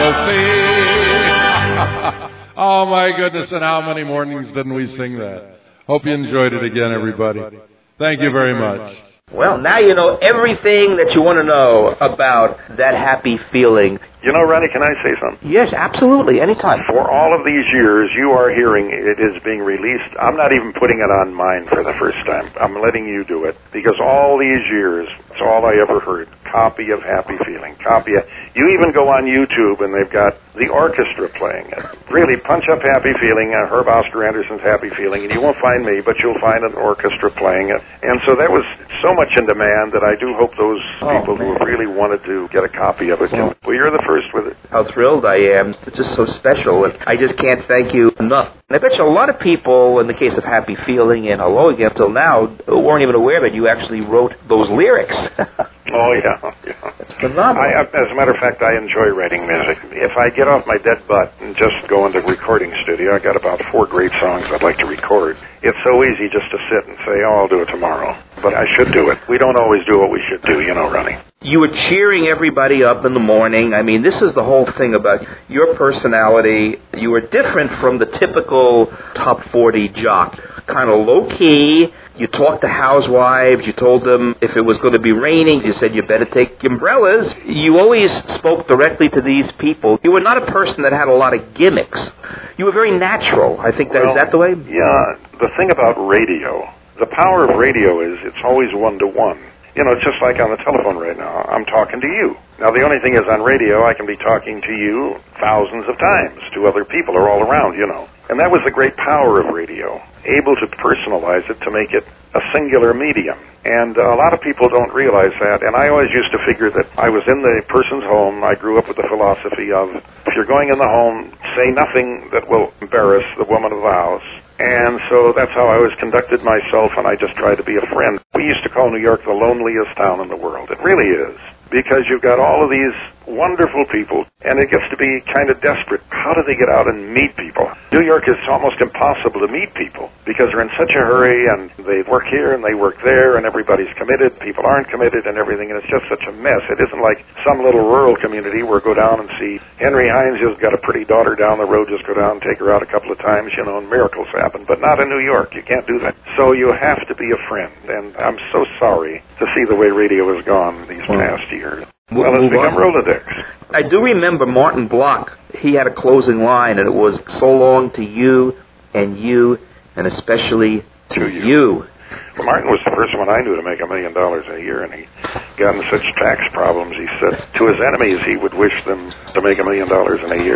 apathy. Oh my goodness, and how many mornings didn't we sing that? Hope you enjoyed it again, everybody. Thank you very much. Well, now you know everything that you want to know about that happy feeling. You know, Ronnie, can I say something? Yes, absolutely, anytime. For all of these years, you are hearing it is being released. I'm not even putting it on mine for the first time. I'm letting you do it. Because all these years, it's all I ever heard. Copy of Happy Feeling. Copy of... You even go on YouTube and they've got the orchestra playing it. Really, punch up Happy Feeling, uh, Herb Oscar Anderson's Happy Feeling, and you won't find me, but you'll find an orchestra playing it. And so that was so much in demand that I do hope those oh, people man. who really wanted to get a copy of it can. Well, you're the first with it. How thrilled I am. It's just so special, and I just can't thank you enough. And I bet you a lot of people, in the case of Happy Feeling and Hello Again, till now, weren't even aware that you actually wrote those lyrics. Oh, yeah. yeah. That's phenomenal. I, as a matter of fact, I enjoy writing music. If I get off my dead butt and just go into the recording studio, I got about four great songs I'd like to record. It's so easy just to sit and say, oh, I'll do it tomorrow. But I should do it. We don't always do what we should do, you know, Ronnie. You were cheering everybody up in the morning. I mean, this is the whole thing about your personality. You were different from the typical top forty jock. Kind of low-key. You talked to housewives. You told them if it was going to be raining, you said you better take umbrellas. You always spoke directly to these people. You were not a person that had a lot of gimmicks. You were very natural. I think that well, is that the way? Yeah. The thing about radio, the power of radio is it's always one-to-one. You know, just like on the telephone right now, I'm talking to you. Now, the only thing is on radio, I can be talking to you thousands of times to other people or all around, you know. And that was the great power of radio, able to personalize it to make it a singular medium. And uh, a lot of people don't realize that. And I always used to figure that I was in the person's home. I grew up with the philosophy of, if you're going in the home, say nothing that will embarrass the woman of the house. And so that's how I always conducted myself, and I just tried to be a friend. We used to call New York the loneliest town in the world. It really is, because you've got all of these wonderful people, and it gets to be kind of desperate. How do they get out and meet people? New York is almost impossible to meet people, because they're in such a hurry, and they work here, and they work there, and everybody's committed. People aren't committed and everything, and it's just such a mess. It isn't like some little rural community where go down and see Henry Hines has got a pretty daughter down the road, just go down and take her out a couple of times, you know, and miracles happen. But not in New York. You can't do that. So you have to be a friend, and I'm so sorry to see the way radio has gone these past years. Well, it's become Rolodex. I do remember Martin Block. He had a closing line, and it was, so long to you and you, and especially to, to you. you. Well, Martin was the first one I knew to make a million dollars a year, and he got in such tax problems, he said to his enemies he would wish them to make a million dollars in a year.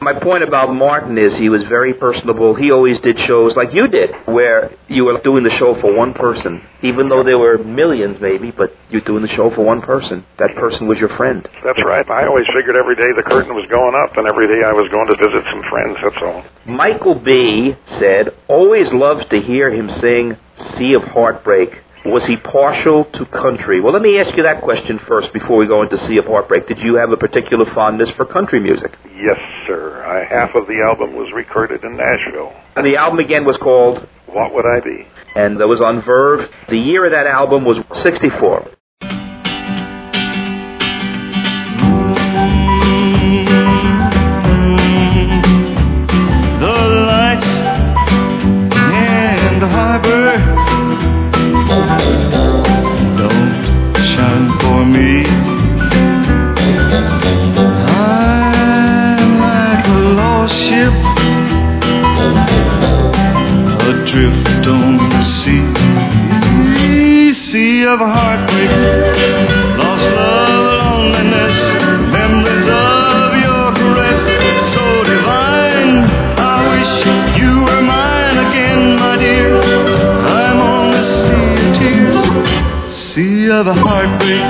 My point about Martin is he was very personable. He always did shows like you did, where you were doing the show for one person, even though there were millions maybe, but you're doing the show for one person. That person was your friend. That's right. I always figured every day the curtain was going up, and every day I was going to visit some friends, that's all. Michael B. said, always loved to hear him sing Sea of Heartbreak. Was he partial to country? Well, let me ask you that question first before we go into Sea of Heartbreak. Did you have a particular fondness for country music? Yes, sir. I, half of the album was recorded in Nashville. And the album again was called? What Would I Be? And that was on Verve. The year of that album was sixty-four. The lights in the harbor don't shine for me. I'm like a lost ship adrift on the sea, sea of heartbreak, lost love, loneliness, memories of your caress, so divine. I wish you were mine again, my dear. I'm on the sea of tears, sea of heartbreak.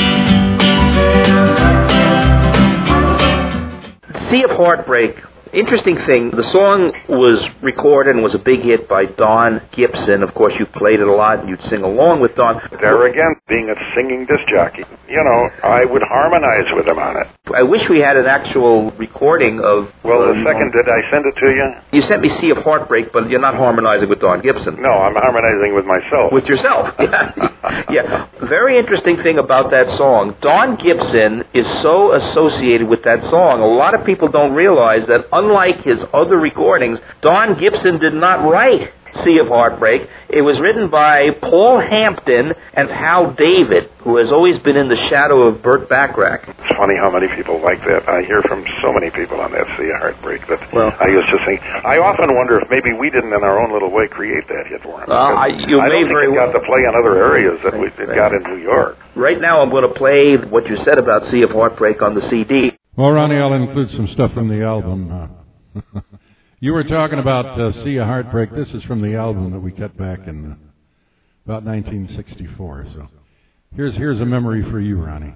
Sea of Heartbreak. Interesting thing, the song was recorded and was a big hit by Don Gibson. Of course, you played it a lot and you'd sing along with Don. There again, being a singing disc jockey. You know, I would harmonize with him on it. I wish we had an actual recording of... Well, the um, second, did I send it to you? You sent me Sea of Heartbreak, but you're not harmonizing with Don Gibson. No, I'm harmonizing with myself. With yourself. Yeah. Yeah. Very interesting thing about that song. Don Gibson is so associated with that song. A lot of people don't realize that unlike his other recordings, Don Gibson did not write Sea of Heartbreak. It was written by Paul Hampton and Hal David, who has always been in the shadow of Burt Bacharach. It's funny how many people like that. I hear from so many people on that Sea of Heartbreak that well, I used to think. I often wonder if maybe we didn't, in our own little way, create that hit for him. Uh, I, you I may don't think very it well. got to play in other areas that we, it got in New York. Right now, I'm going to play what you said about Sea of Heartbreak on the C D. Well, Ronnie, I'll include some stuff from the album. Uh, you were talking about uh, Sea of Heartbreak. This is from the album that we cut back in uh, about nineteen sixty-four. So here's here's a memory for you, Ronnie.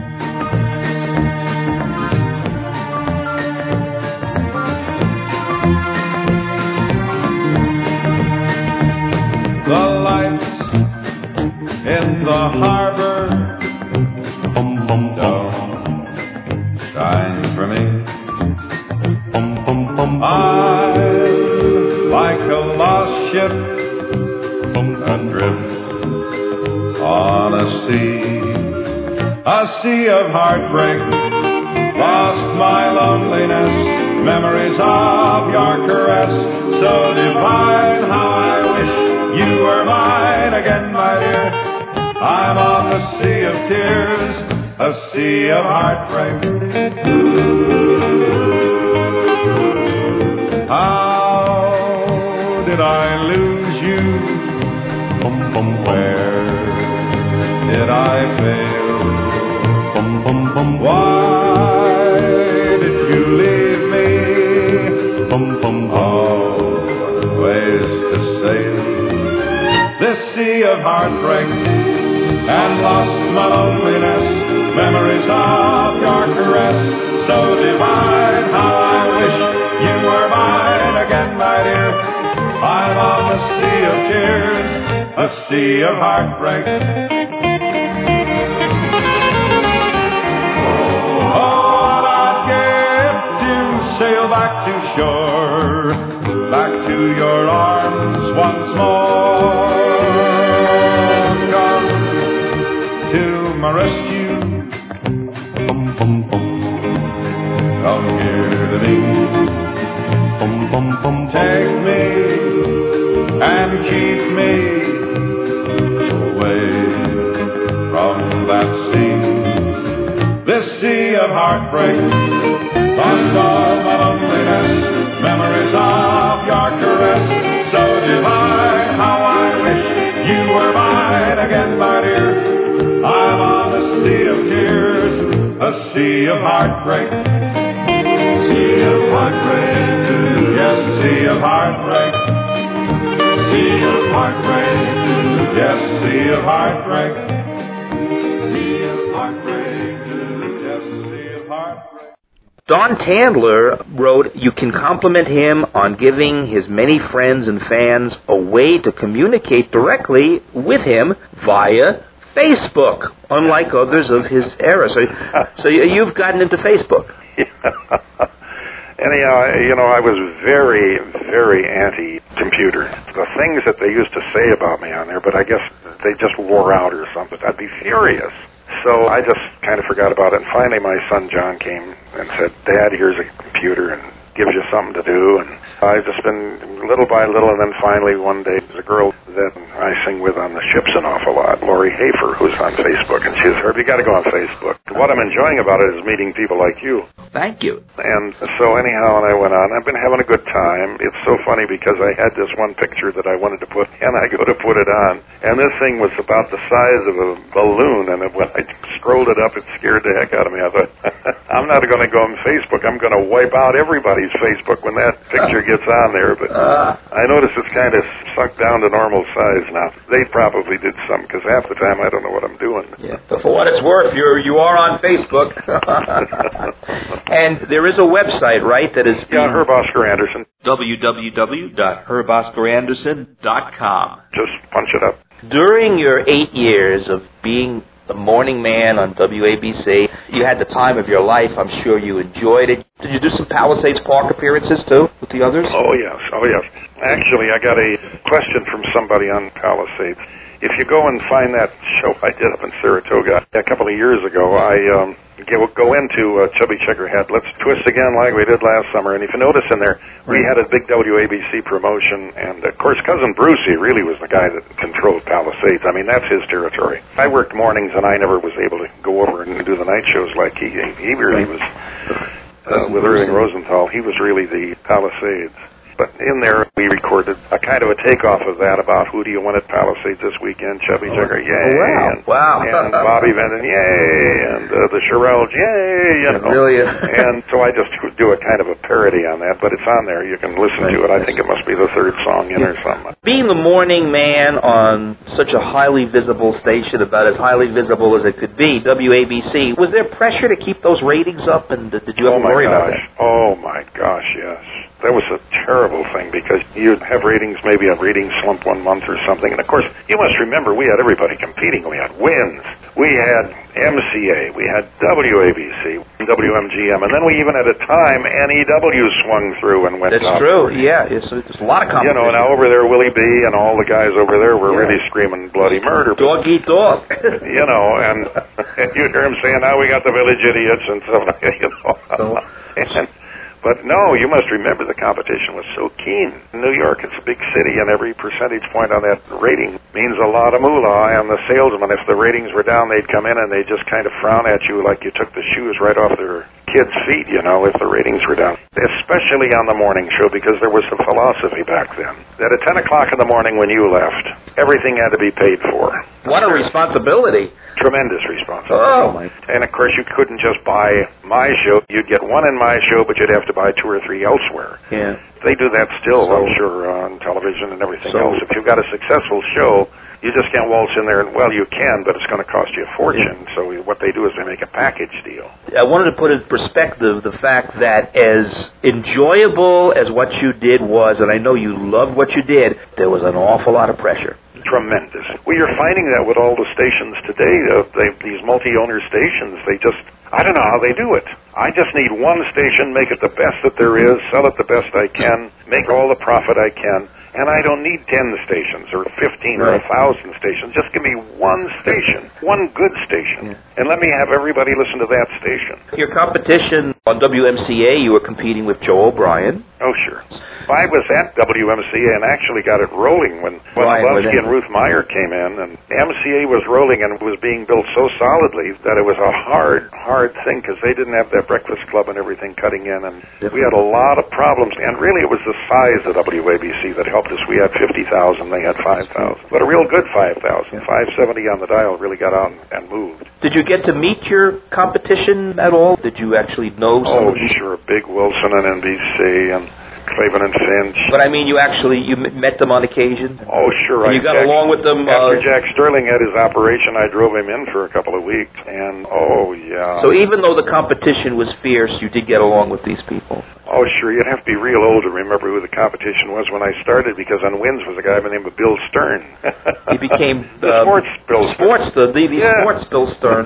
The lights in the harbor, bum bum down, shine for me. Bum bum bum. I'm like a lost ship, bum adrift on a sea, a sea of heartbreak. Lost my loneliness, memories of your caress, so divine. How I wish you were mine again, my dear. I'm on the sea of tears, a sea of heartbreak. How did I lose you? Bum, bum, where did I fail? Bum, bum, bum, why did you leave me? Bum, bum, always to sail this sea of heartbreak, and lost my loneliness, memories of your caress, so divine. How I wish you were mine again, my dear. I'm on the sea of tears, a sea of heartbreak. Oh, I'd give to sail back to shore, back to your arms once more. Come to my rescue, bum, bum, bum. Come here to me, bum, bum, bum. Take me and keep me away from that sea, this sea of heartbreak. Lost all my loneliness, memories of your caress, so divine. How I wish you were mine again, my dear. I'm on a sea of tears, a sea of heartbreak. Sea Sea of heartbreak, yes, sea of heartbreak. Sea of heartbreak, yes, sea of heartbreak. Sea of heartbreak, yes, sea of heartbreak. Don Tandler wrote, you can compliment him on giving his many friends and fans a way to communicate directly with him via Facebook, unlike others of his era. So, so you've gotten into Facebook. Anyhow, you know, I was very, very anti-computer. The things that they used to say about me on there, but I guess they just wore out or something. I'd be furious. So I just kind of forgot about it. And finally my son John came and said, Dad, here's a computer and gives you something to do. And I've just been little by little, and then finally one day there's a girl that I sing with on the ships an awful lot, Lori Hafer, who's on Facebook, and she says, Herb, you got to go on Facebook. What I'm enjoying about it is meeting people like you. Thank you. And so anyhow, and I went on. I've been having a good time. It's so funny because I had this one picture that I wanted to put, and I go to put it on, and this thing was about the size of a balloon, and it, when I scrolled it up, it scared the heck out of me. I thought, I'm not going to go on Facebook. I'm going to wipe out everybody's Facebook when that picture gets on there. But Uh, I notice it's kind of sunk down to normal size now. They probably did some, because half the time I don't know what I'm doing. yeah. But for what it's worth, you're, you are on Facebook. And there is a website, right, that is... Yeah, Herb Oscar Anderson. w w w dot herb oscar anderson dot com. Just punch it up. During your eight years of being the morning man on W A B C, you had the time of your life. I'm sure you enjoyed it. Did you do some Palisades Park appearances, too, with the others? Oh, yes. Oh, yes. Actually, I got a question from somebody on Palisades. If you go and find that show I did up in Saratoga a couple of years ago, I um, go, go into uh, Chubby Checkerhead, Let's Twist Again like we did last summer. And if you notice in there, we had a big W A B C promotion. And, of course, Cousin Brucey really was the guy that controlled Palisades. I mean, that's his territory. I worked mornings, and I never was able to go over and do the night shows like he, he really was. Uh, with Irving Rosenthal, he was really the Palisades. But in there, we recorded a kind of a takeoff of that about who do you want at Palisades this weekend, Chubby Checker, yay, wow. and, Wow. and Bobby Venden, yay, and uh, the Shirelles, yay, you know. Really? And so I just do a kind of a parody on that, but it's on there. You can listen to it. I think it must be the third song in or something. Being the morning man on such a highly visible station, about as highly visible as it could be, W A B C, was there pressure to keep those ratings up, and did you Oh, ever my worry gosh. about that? Oh, my gosh, yes. That was a terrible thing because you'd have ratings, maybe a rating slump one month or something. And, of course, you must remember we had everybody competing. We had WINS, we had M C A, we had W A B C, W M G M, and then we even at a time N E W swung through and went That's up. true, yeah. It's, it's a lot of competition. You know, now over there, Willie B and all the guys over there were Yeah. really screaming bloody murder. Dog eat dog. You know, and, and you'd hear him saying, now we got the village idiots and stuff like that, you know. So, and, But no, you must remember the competition was so keen. New York, it's a big city, and every percentage point on that rating means a lot of moolah. And the salesman, if the ratings were down, they'd come in and they'd just kind of frown at you like you took the shoes right off their kids' feet, you know, if the ratings were down. Especially on the morning show, because there was a philosophy back then that at ten o'clock in the morning when you left, everything had to be paid for. what a responsibility. Tremendous responsibility. Oh, my. And, of course, you couldn't just buy my show. You'd get one in my show, but you'd have to buy two or three elsewhere. Yeah. They do that still, So- I'm sure, on television and everything So- else. If you've got a successful show, you just can't waltz in there and, well, you can, but it's going to cost you a fortune. Yeah. So what they do is they make a package deal. I wanted to put in perspective the fact that as enjoyable as what you did was, and I know you loved what you did, there was an awful lot of pressure. Tremendous. Well, you're finding that with all the stations today, uh, they, these multi-owner stations, they just, I don't know how they do it. I just need one station, make it the best that there is, sell it the best I can, make all the profit I can, and I don't need ten stations or fifteen or a thousand stations. Just give me one station, one good station, yeah. and let me have everybody listen to that station. Your competition on W M C A, you were competing with Joe O'Brien. Oh, sure. I was at W M C A and actually got it rolling when, when Lubsky and Ruth Meyer came in, and M C A was rolling and was being built so solidly that it was a hard, hard thing because they didn't have that breakfast club and everything cutting in, and Different. we had a lot of problems. And really it was the size of W A B C that helped us. We had fifty thousand, they had five thousand. But a real good five thousand. Yeah. five seventy on the dial really got out and moved. Did you get to meet your competition at all? Did you actually know some Oh, of these? sure. Big Wilson and N B C and Craven and Finch. But I mean, you actually you m- met them on occasion? Oh, sure. And you I, got Jack, along with them? After Uh, Jack Sterling had his operation, I drove him in for a couple of weeks. And, oh, yeah. so even though the competition was fierce, you did get along with these people? Oh, sure. You'd have to be real old to remember who the competition was when I started, because on Winds was a guy by the name of Bill Stern. He became... the um, sports Bill Stern. Sports, the, the, the Yeah. sports Bill Stern.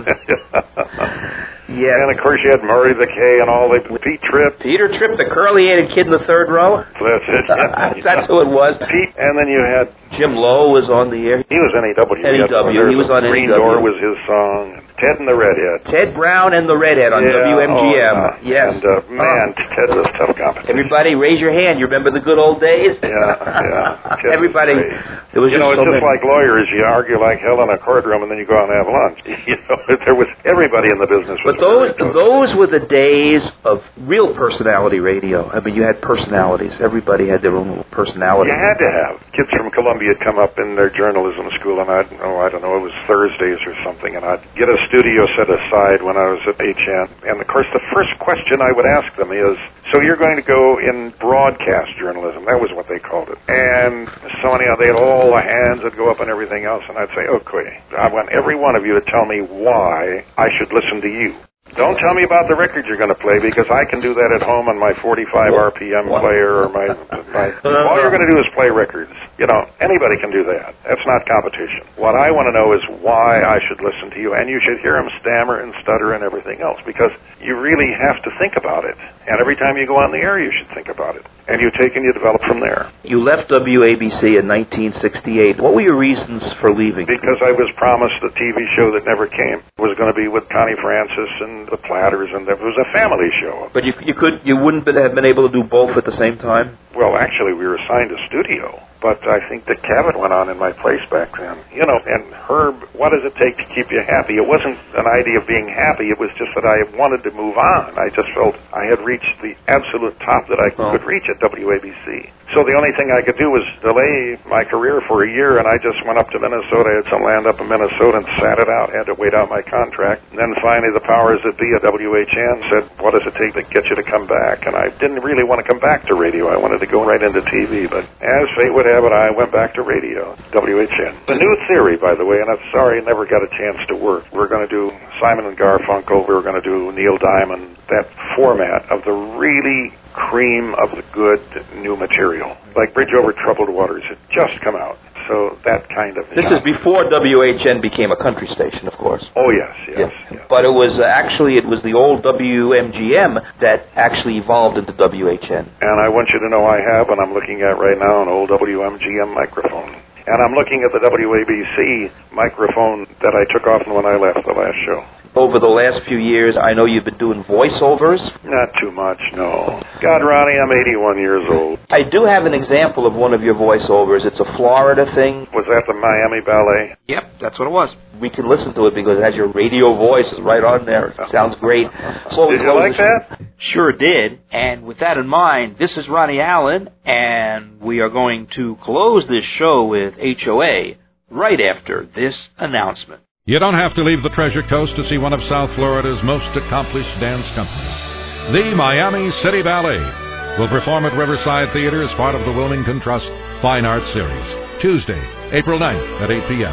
Yeah. And, of course, you had Murray McKay and all the... Pete Tripp. Peter Tripp, the curly-headed kid in the third row? That's it. That's who it was. Pete, and then you had... Jim Lowe was on the air. He was N A W. N A W. He was on N A W. Green Door was his song. Ted and the Redhead. Ted Brown and the Redhead on Yeah, W M G M. Oh, yeah. Yes. And, uh, man, Ted was tough competition. Everybody, raise your hand. You remember the good old days? Yeah, yeah. Ted Everybody. Was it was you just know, it's so just many. like lawyers. You argue like hell in a courtroom, and then you go out and have lunch. You know, there was everybody in the business. Was But those very good. those were the days of real personality radio. I mean, you had personalities. Everybody had their own little personality. You had to have. Kids from Columbia would come up in their journalism school, and I'd, oh, I don't know, it was Thursdays or something, and I'd get a studio set aside when I was at H N. And, of course, the first question I would ask them is, so you're going to go in broadcast journalism. That was what they called it. And so anyhow, they had all the hands that go up and everything else, and I'd say, okay, I want every one of you to tell me why I should listen to you. Don't tell me about the records you're going to play, because I can do that at home on my forty-five R P M player or my, my... All you're going to do is play records. You know, anybody can do that. That's not competition. What I want to know is why I should listen to you, and you should hear him stammer and stutter and everything else, because you really have to think about it. And every time you go on the air, you should think about it. And you take and you develop from there. You left W A B C in nineteen sixty-eight. What were your reasons for leaving? Because I was promised a T V show that never came. It was going to be with Connie Francis and the Platters, and it was a family show. But you you could you wouldn't have been able to do both at the same time? Well, actually, we were assigned a studio, but I think that Cabot went on in my place back then. You know, and Herb, what does it take to keep you happy? It wasn't an idea of being happy. It was just that I wanted to move on. I just felt I had reached the absolute top that I Oh. could reach at W A B C. So the only thing I could do was delay my career for a year, and I just went up to Minnesota. I had some land up in Minnesota and sat it out, had to wait out my contract. And then finally the powers that be at W H N said, what does it take to get you to come back? And I didn't really want to come back to radio. I wanted to go right into T V, but as fate would have it, I went back to radio, W H N. The new theory, by the way, and I'm sorry I never got a chance to work. We're going to do Simon and Garfunkel. We were going to do Neil Diamond, that format of the really cream of the good new material. Like Bridge Over Troubled Waters had just come out. So that kind of... This is before W H N became a country station, of course. Oh, yes, yes. Yeah. yes. But it was uh, actually, it was the old W M G M that actually evolved into W H N. And I want you to know I have, and I'm looking at right now, an old W M G M microphone. And I'm looking at the W A B C microphone that I took off when I left the last show. Over the last few years, I know you've been doing voiceovers. Not too much, no. God, Ronnie, I'm eighty-one years old. I do have an example of one of your voiceovers. It's a Florida thing. Was that the Miami Ballet? Yep, that's what it was. We can listen to it because it has your radio voice right on there. It sounds great. So Did you like that? Sure did. And with that in mind, this is Ronnie Allen, and we are going to close this show with H O A right after this announcement. You don't have to leave the Treasure Coast to see one of South Florida's most accomplished dance companies. The Miami City Ballet will perform at Riverside Theater as part of the Wilmington Trust Fine Arts Series, Tuesday, April ninth at eight p.m.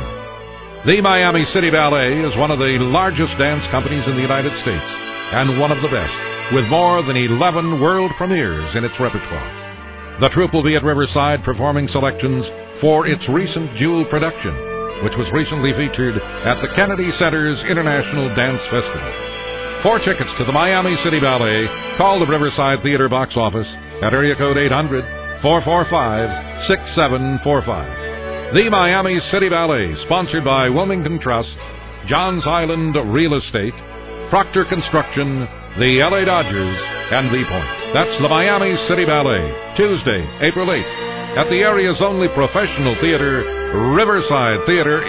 The Miami City Ballet is one of the largest dance companies in the United States and one of the best, with more than eleven world premieres in its repertoire. The troupe will be at Riverside performing selections for its recent Jewel production, which was recently featured at the Kennedy Center's International Dance Festival. For tickets to the Miami City Ballet, call the Riverside Theater box office at area code eight hundred, four four five, six seven four five. The Miami City Ballet, sponsored by Wilmington Trust, Johns Island Real Estate, Proctor Construction, the L A Dodgers, and The Point. That's the Miami City Ballet, Tuesday, April eighth, at the area's only professional theater, Riverside Theater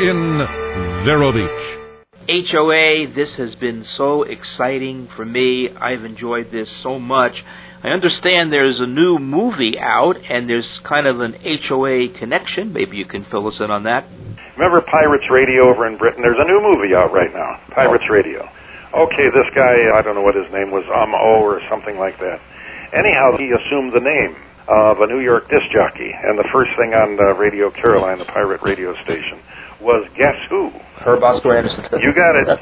in Vero Beach. H O A, this has been so exciting for me. I've enjoyed this so much. I understand there's a new movie out, and there's kind of an H O A connection. Maybe you can fill us in on that. Remember Pirates Radio over in Britain? There's a new movie out right now, Pirates Radio. Okay, this guy, I don't know what his name was, Um O or something like that. Anyhow, he assumed the name of a New York disc jockey, and the first thing on uh, Radio Caroline, the pirate radio station, was Guess Who? Herb Oscar Anderson. You got it.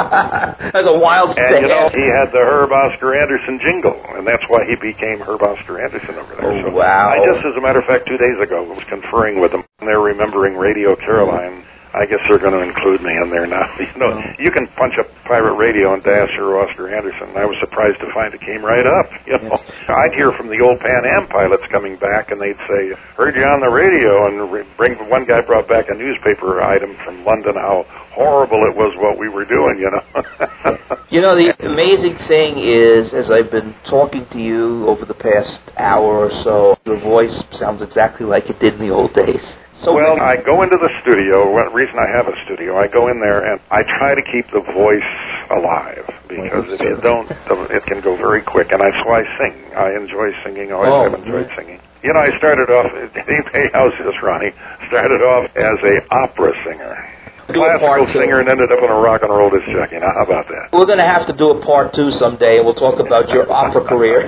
That's a wild And, thing. you know, he had the Herb Oscar Anderson jingle, and that's why he became Herb Oscar Anderson over there. Oh, so wow. I just, as a matter of fact, two days ago, was conferring with them, and they're remembering Radio Caroline. I guess they're going to include me in there now. You know, oh. You can punch up pirate radio and dash Herb Oscar Anderson, and I was surprised to find it came right up. You know, yes. I'd hear from the old Pan Am pilots coming back, and they'd say, heard you on the radio, and bring one guy brought back a newspaper item from London, how horrible it was what we were doing, you know. You know, the amazing thing is, as I've been talking to you over the past hour or so, your voice sounds exactly like it did in the old days. So well, I go into the studio. One reason I have a studio, I go in there and I try to keep the voice alive, because if you don't, it can go very quick. And that's why I sing. I enjoy singing. Always oh, have enjoyed yeah. singing. You know, I started off. Hey, how's this, Ronnie? Started off as a opera singer. Do a classical part singer, and ended up in a rock and roll disc jockey. Now, how about that? We're going to have to do a part two someday, and we'll talk about your opera career.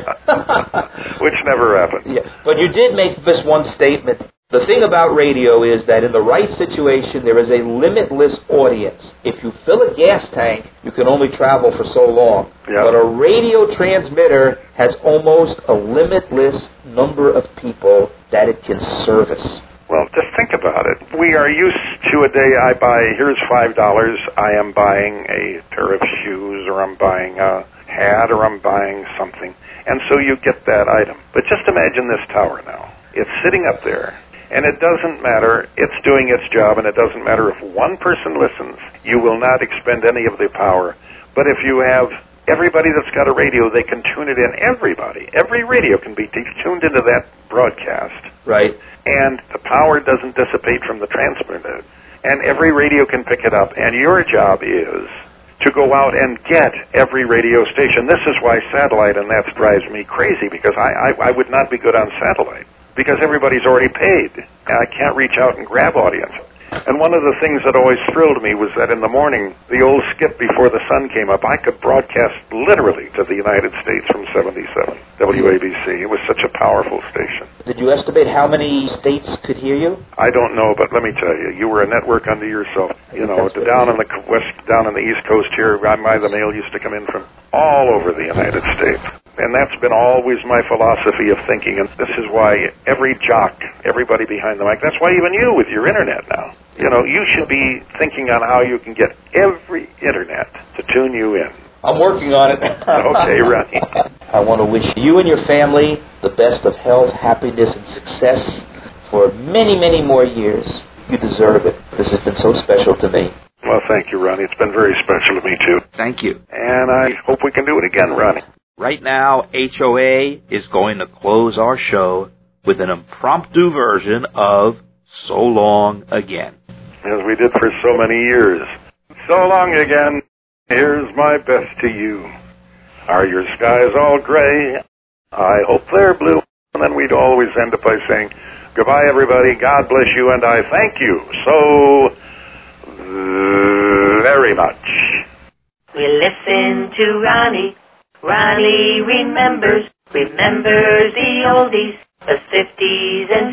Which never happened. Yeah. But you did make this one statement. The thing about radio is that in the right situation, there is a limitless audience. If you fill a gas tank, you can only travel for so long. Yep. But a radio transmitter has almost a limitless number of people that it can service. Well, just think about it. We are used to a day I buy, here's five dollars, I am buying a pair of shoes, or I'm buying a hat, or I'm buying something. And so you get that item. But just imagine this tower now. It's sitting up there. And it doesn't matter, it's doing its job, and it doesn't matter if one person listens, you will not expend any of the power. But if you have everybody that's got a radio, they can tune it in. Everybody, every radio can be t- tuned into that broadcast. Right. And the power doesn't dissipate from the transmitter. And every radio can pick it up. And your job is to go out and get every radio station. This is why satellite, and that drives me crazy, because I, I, I would not be good on satellite, because everybody's already paid, and I can't reach out and grab audience. And one of the things that always thrilled me was that in the morning, the old skip before the sun came up, I could broadcast literally to the United States from seventy-seven, W A B C. It was such a powerful station. Did you estimate how many states could hear you? I don't know, but let me tell you, you were a network unto yourself. You know, down on the west, down on the East Coast here, my the mail used to come in from all over the United States. And that's been always my philosophy of thinking, and this is why every jock, everybody behind the mic, that's why even you with your internet now, you know, you should be thinking on how you can get every internet to tune you in. I'm working on it. Okay, Ronnie. I want to wish you and your family the best of health, happiness, and success for many, many more years. You deserve it. This has been so special to me. Well, thank you, Ronnie. It's been very special to me, too. Thank you. And I hope we can do it again, Ronnie. Right now, H O A is going to close our show with an impromptu version of So Long Again. As we did for so many years. So long again, here's my best to you. Are your skies all gray? I hope they're blue. And then we'd always end up by saying, goodbye, everybody, God bless you, and I thank you so very much. We listen to Ronnie. Ronnie remembers, remembers the oldies, the fifties and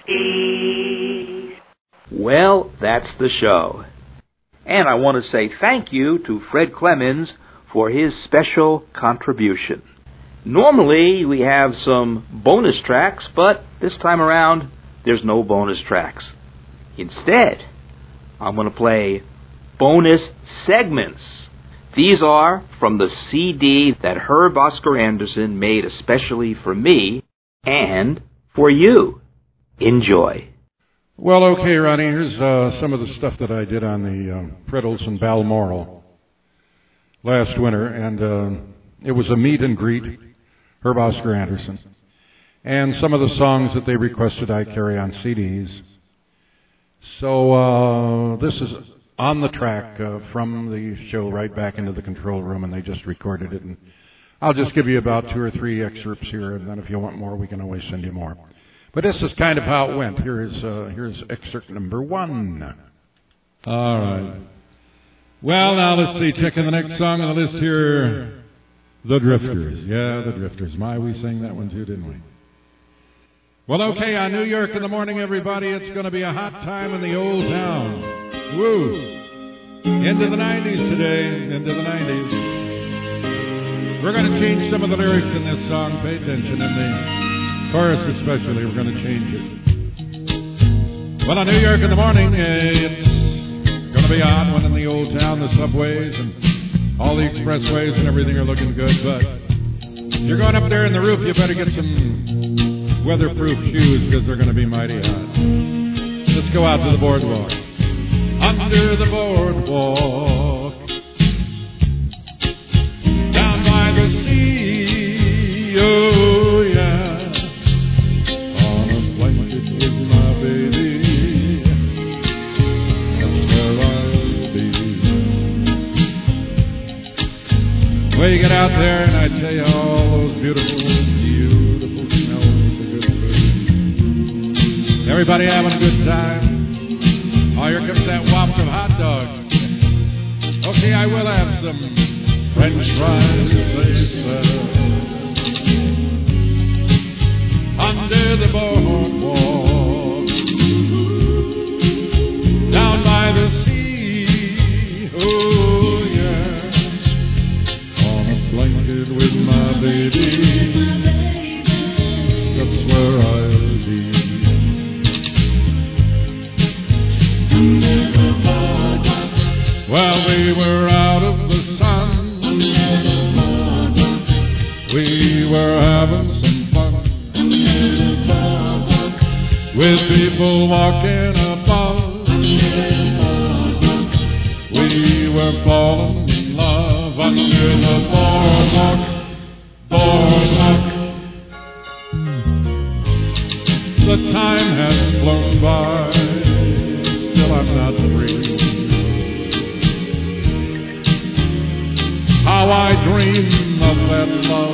sixties. Well, that's the show. And I want to say thank you to Fred Clemens for his special contribution. Normally, we have some bonus tracks, but this time around, there's no bonus tracks. Instead, I'm going to play bonus segments. These are from the C D that Herb Oscar Anderson made especially for me and for you. Enjoy. Well, okay, Ronnie, here's uh, some of the stuff that I did on the uh, Priddles in Balmoral last winter, and uh, it was a meet and greet, Herb Oscar Anderson, and some of the songs that they requested I carry on C Ds. So uh, this is on the track uh, from the show right back into the control room, and they just recorded it. And I'll just give you about two or three excerpts here, and then if you want more, we can always send you more. But this is kind of how it went. Here's, uh, here's excerpt number one. All right. Well, now let's see. Checking the next song on the list here. The Drifters. Yeah, the Drifters. My, we sang that one too, didn't we? Well, okay, on New York in the morning, everybody, it's going to be a hot time in the old town. Woo! Into the nineties today. Into the nineties. We're going to change some of the lyrics in this song. Pay attention. In the chorus especially, we're going to change it. Well, on New York in the morning, it's going to be a hot one in the old town. The subways and all the expressways and everything are looking good. But if you're going up there in the roof, you better get some weatherproof shoes because they're going to be mighty hot. Let's go out to the boardwalk. Under the boardwalk, down by the sea, oh yeah, on a blanket with my baby, that's where I'll be. Well, you get out there and I tell you all those beautiful, beautiful smells of good food. Everybody having a good time. Oh, here comes that waft of hot dogs. Okay, I will have some French fries, they sell. Under the boardwalk, down by the sea, oh yeah, on a blanket with my baby, that's where I'll be. Well, we were out of the sun. We were having some fun with people walking above. We were falling in love under the boardwalk, boardwalk. The time has flown by, still I'm not free. How I dream of that love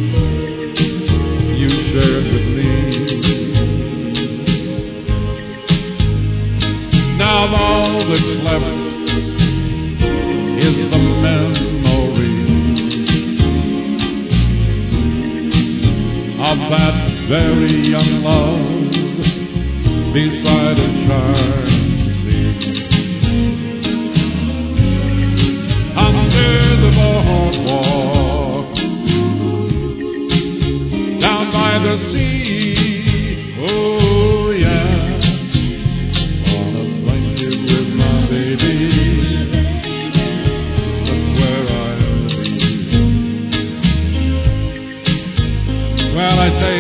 you shared with me. Now all that's left is the memory of that very young love beside a charming sea. Under the boardwalk, down by the sea, oh yeah, on a blanket with my baby, that's where I'll be. Well, I say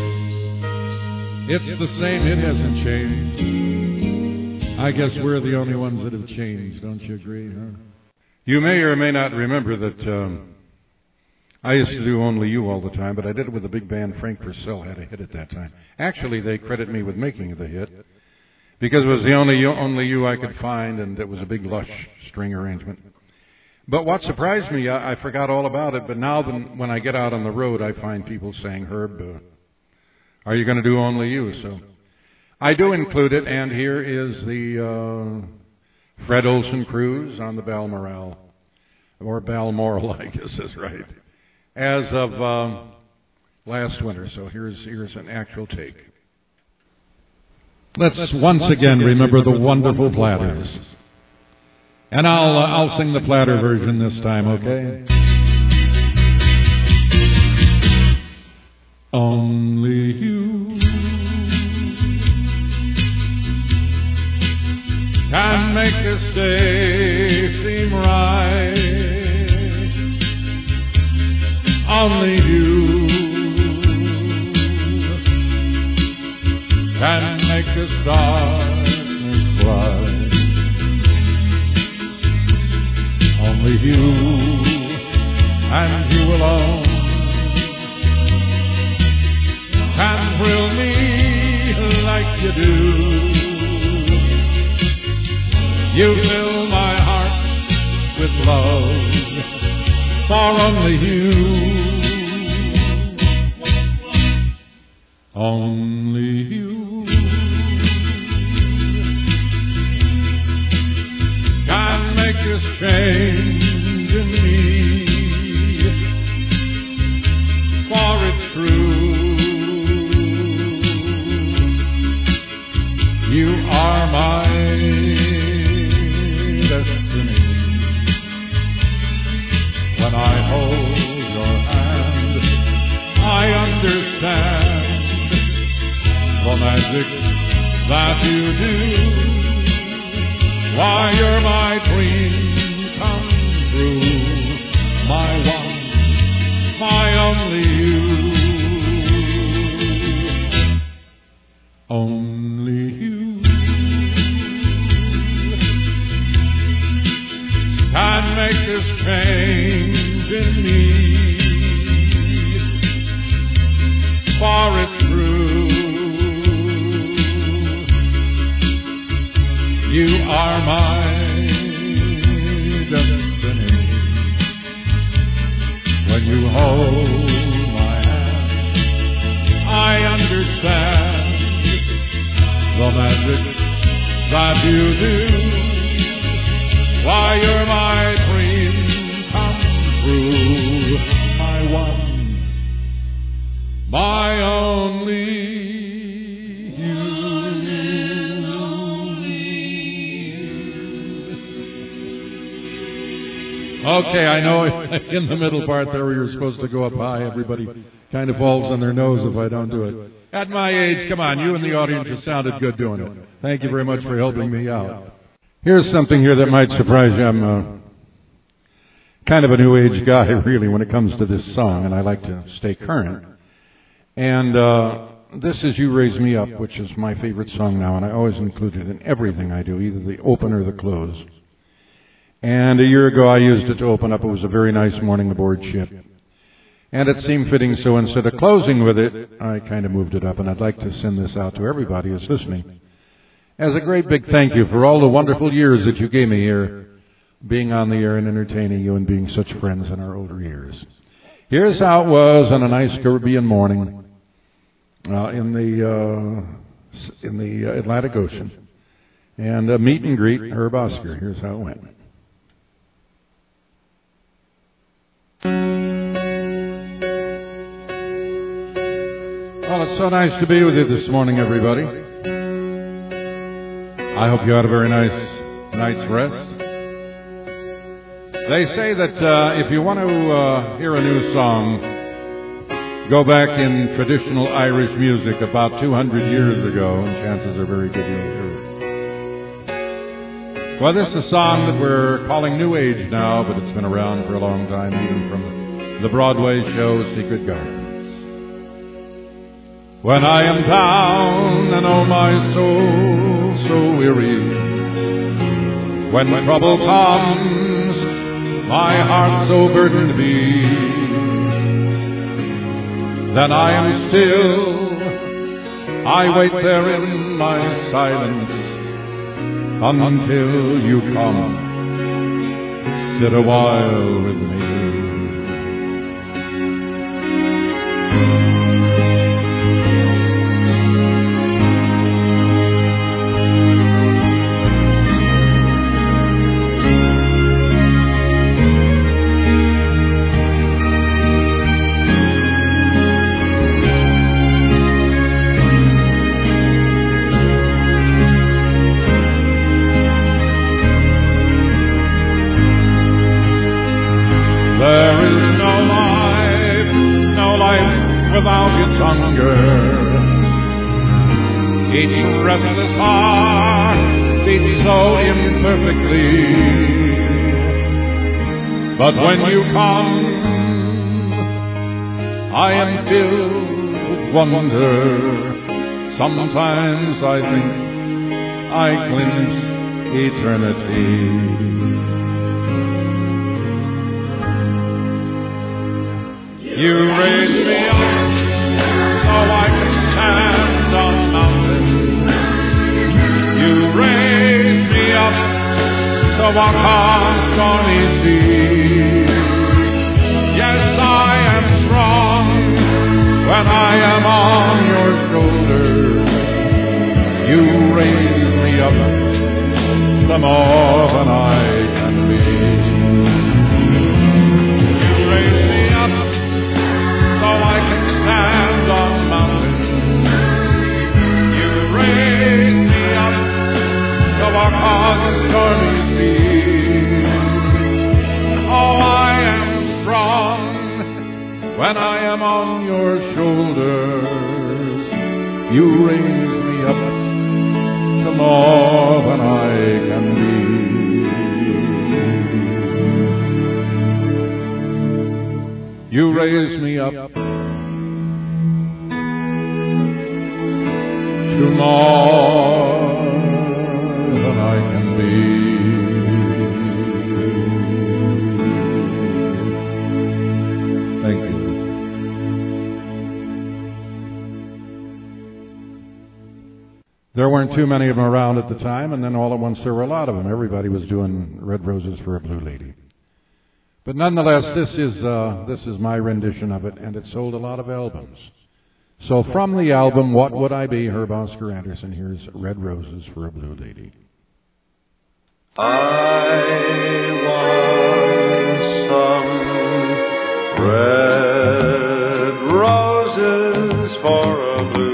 it's, it's the same, it hasn't changed. I guess we're the only ones that have changed, don't you agree, huh? You may or may not remember that um, I used to do Only You all the time, but I did it with a big band. Frank Purcell had a hit at that time. Actually, they credit me with making the hit because it was the only you, only you I could find, and it was a big, lush string arrangement. But what surprised me, I, I forgot all about it, but now when I get out on the road, I find people saying, Herb, uh, are you going to do Only You? So I do include it, and here is the... Uh, Fred Olson Cruise on the Balmoral, or Balmoral, I guess is right, as of um, last winter. So here's here's an actual take. Let's once again remember the wonderful Platters, and I'll uh, I'll sing the Platter version this time, okay? Only you can make this day seem right. Only you can make this darkness bright. Only you and you alone can thrill me like you do. You fill my heart with love for only you. Only you this change in me, for it's true. You are my destiny. When I hold your hand, I understand the magic that you do. Why, you're my dream come true, my one, my only you. Only you can make this change in me, for it's true. You are my destiny. When you hold my hand, I understand the magic that you do. Why, you're my dream come true, my one, my only you. Okay, I know in the middle part there where you're supposed to go up high, everybody kind of falls on their nose if I don't do it. At my age, come on, you and the audience have sounded good doing it. Thank you very much for helping me out. Here's something here that might surprise you. I'm uh, kind of a new age guy, really, when it comes to this song, and I like to stay current. And uh, this is You Raise Me Up, which is my favorite song now, and I always include it in everything I do, either the open or the close. And a year ago I used it to open up. It was a very nice morning aboard ship. And it seemed fitting, so instead of closing with it, I kind of moved it up, and I'd like to send this out to everybody who's listening as a great big thank you for all the wonderful years that you gave me here, being on the air and entertaining you and being such friends in our older years. Here's how it was on a nice Caribbean morning uh, in the uh, in the uh, Atlantic Ocean. And a meet and greet, Herb Oscar. Here's how it went. Well, it's so nice to be with you this morning, everybody. I hope you had a very nice night's rest. They say that uh, if you want to uh, hear a new song, go back in traditional Irish music about two hundred years ago, and chances are very good you'll hear it. Well, this is a song that we're calling New Age now, but it's been around for a long time, even from the Broadway show Secret Gardens. When I am down and oh my soul so weary, when trouble comes, my heart so burdened be, then I am still, I wait there in my silence until you come, sit a while with me. But when you come, I am filled with wonder. Sometimes I think I glimpse eternity. You raise me up so I can stand on mountains. You raise me up so I can't stormy sea. Yes, I am strong when I am on your shoulders. You raise me up the more than I can be. You raise me up to more than I can be. You raise me up to more than I can be. Thank you. There weren't too many of them around at the time, and then all at once there were a lot of them. Everybody was doing Red Roses for a Blue Lady. But nonetheless, this is uh, this is my rendition of it, and it sold a lot of albums. So from the album, What Would I Be, Herb Oscar Anderson, here's Red Roses for a Blue Lady. I want some red roses for a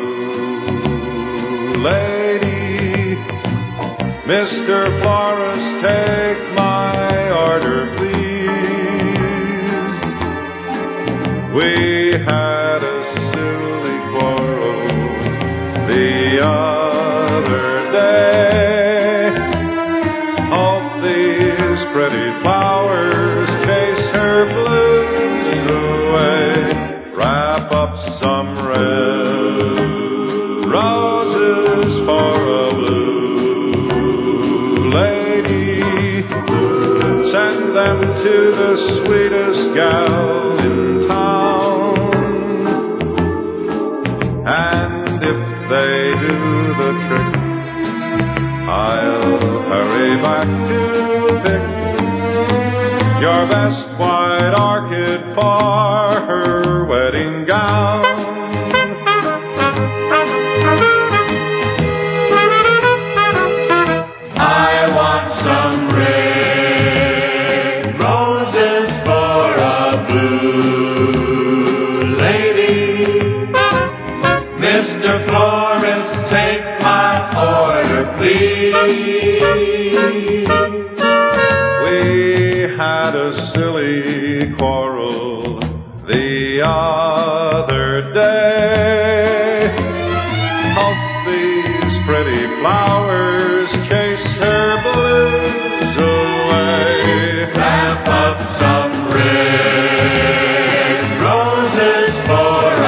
blue lady. Mister Florist, take my order, please. We had a silly quarrel the other day. Hope these pretty flowers chase her blues away. Wrap up some red roses for a blue lady. Send them to the sweetest gal in town. And if they do the trick, I'll hurry back to pick your best white orchid for her wedding gown. I want some red roses for a blue lady. Mister Florist, take my order, please. We had a silly quarrel the other day. Hope these pretty flowers chase her blues away. Wrap up some red roses for a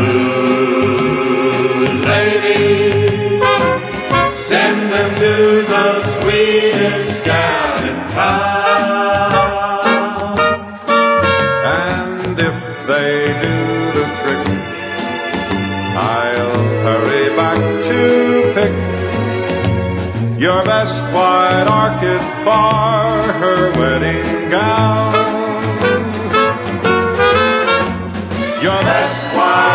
blue lady. Send them to the sweetest gal in town. And if they do the trick, I'll hurry back to pick your best white orchid for her wedding gown. Your best white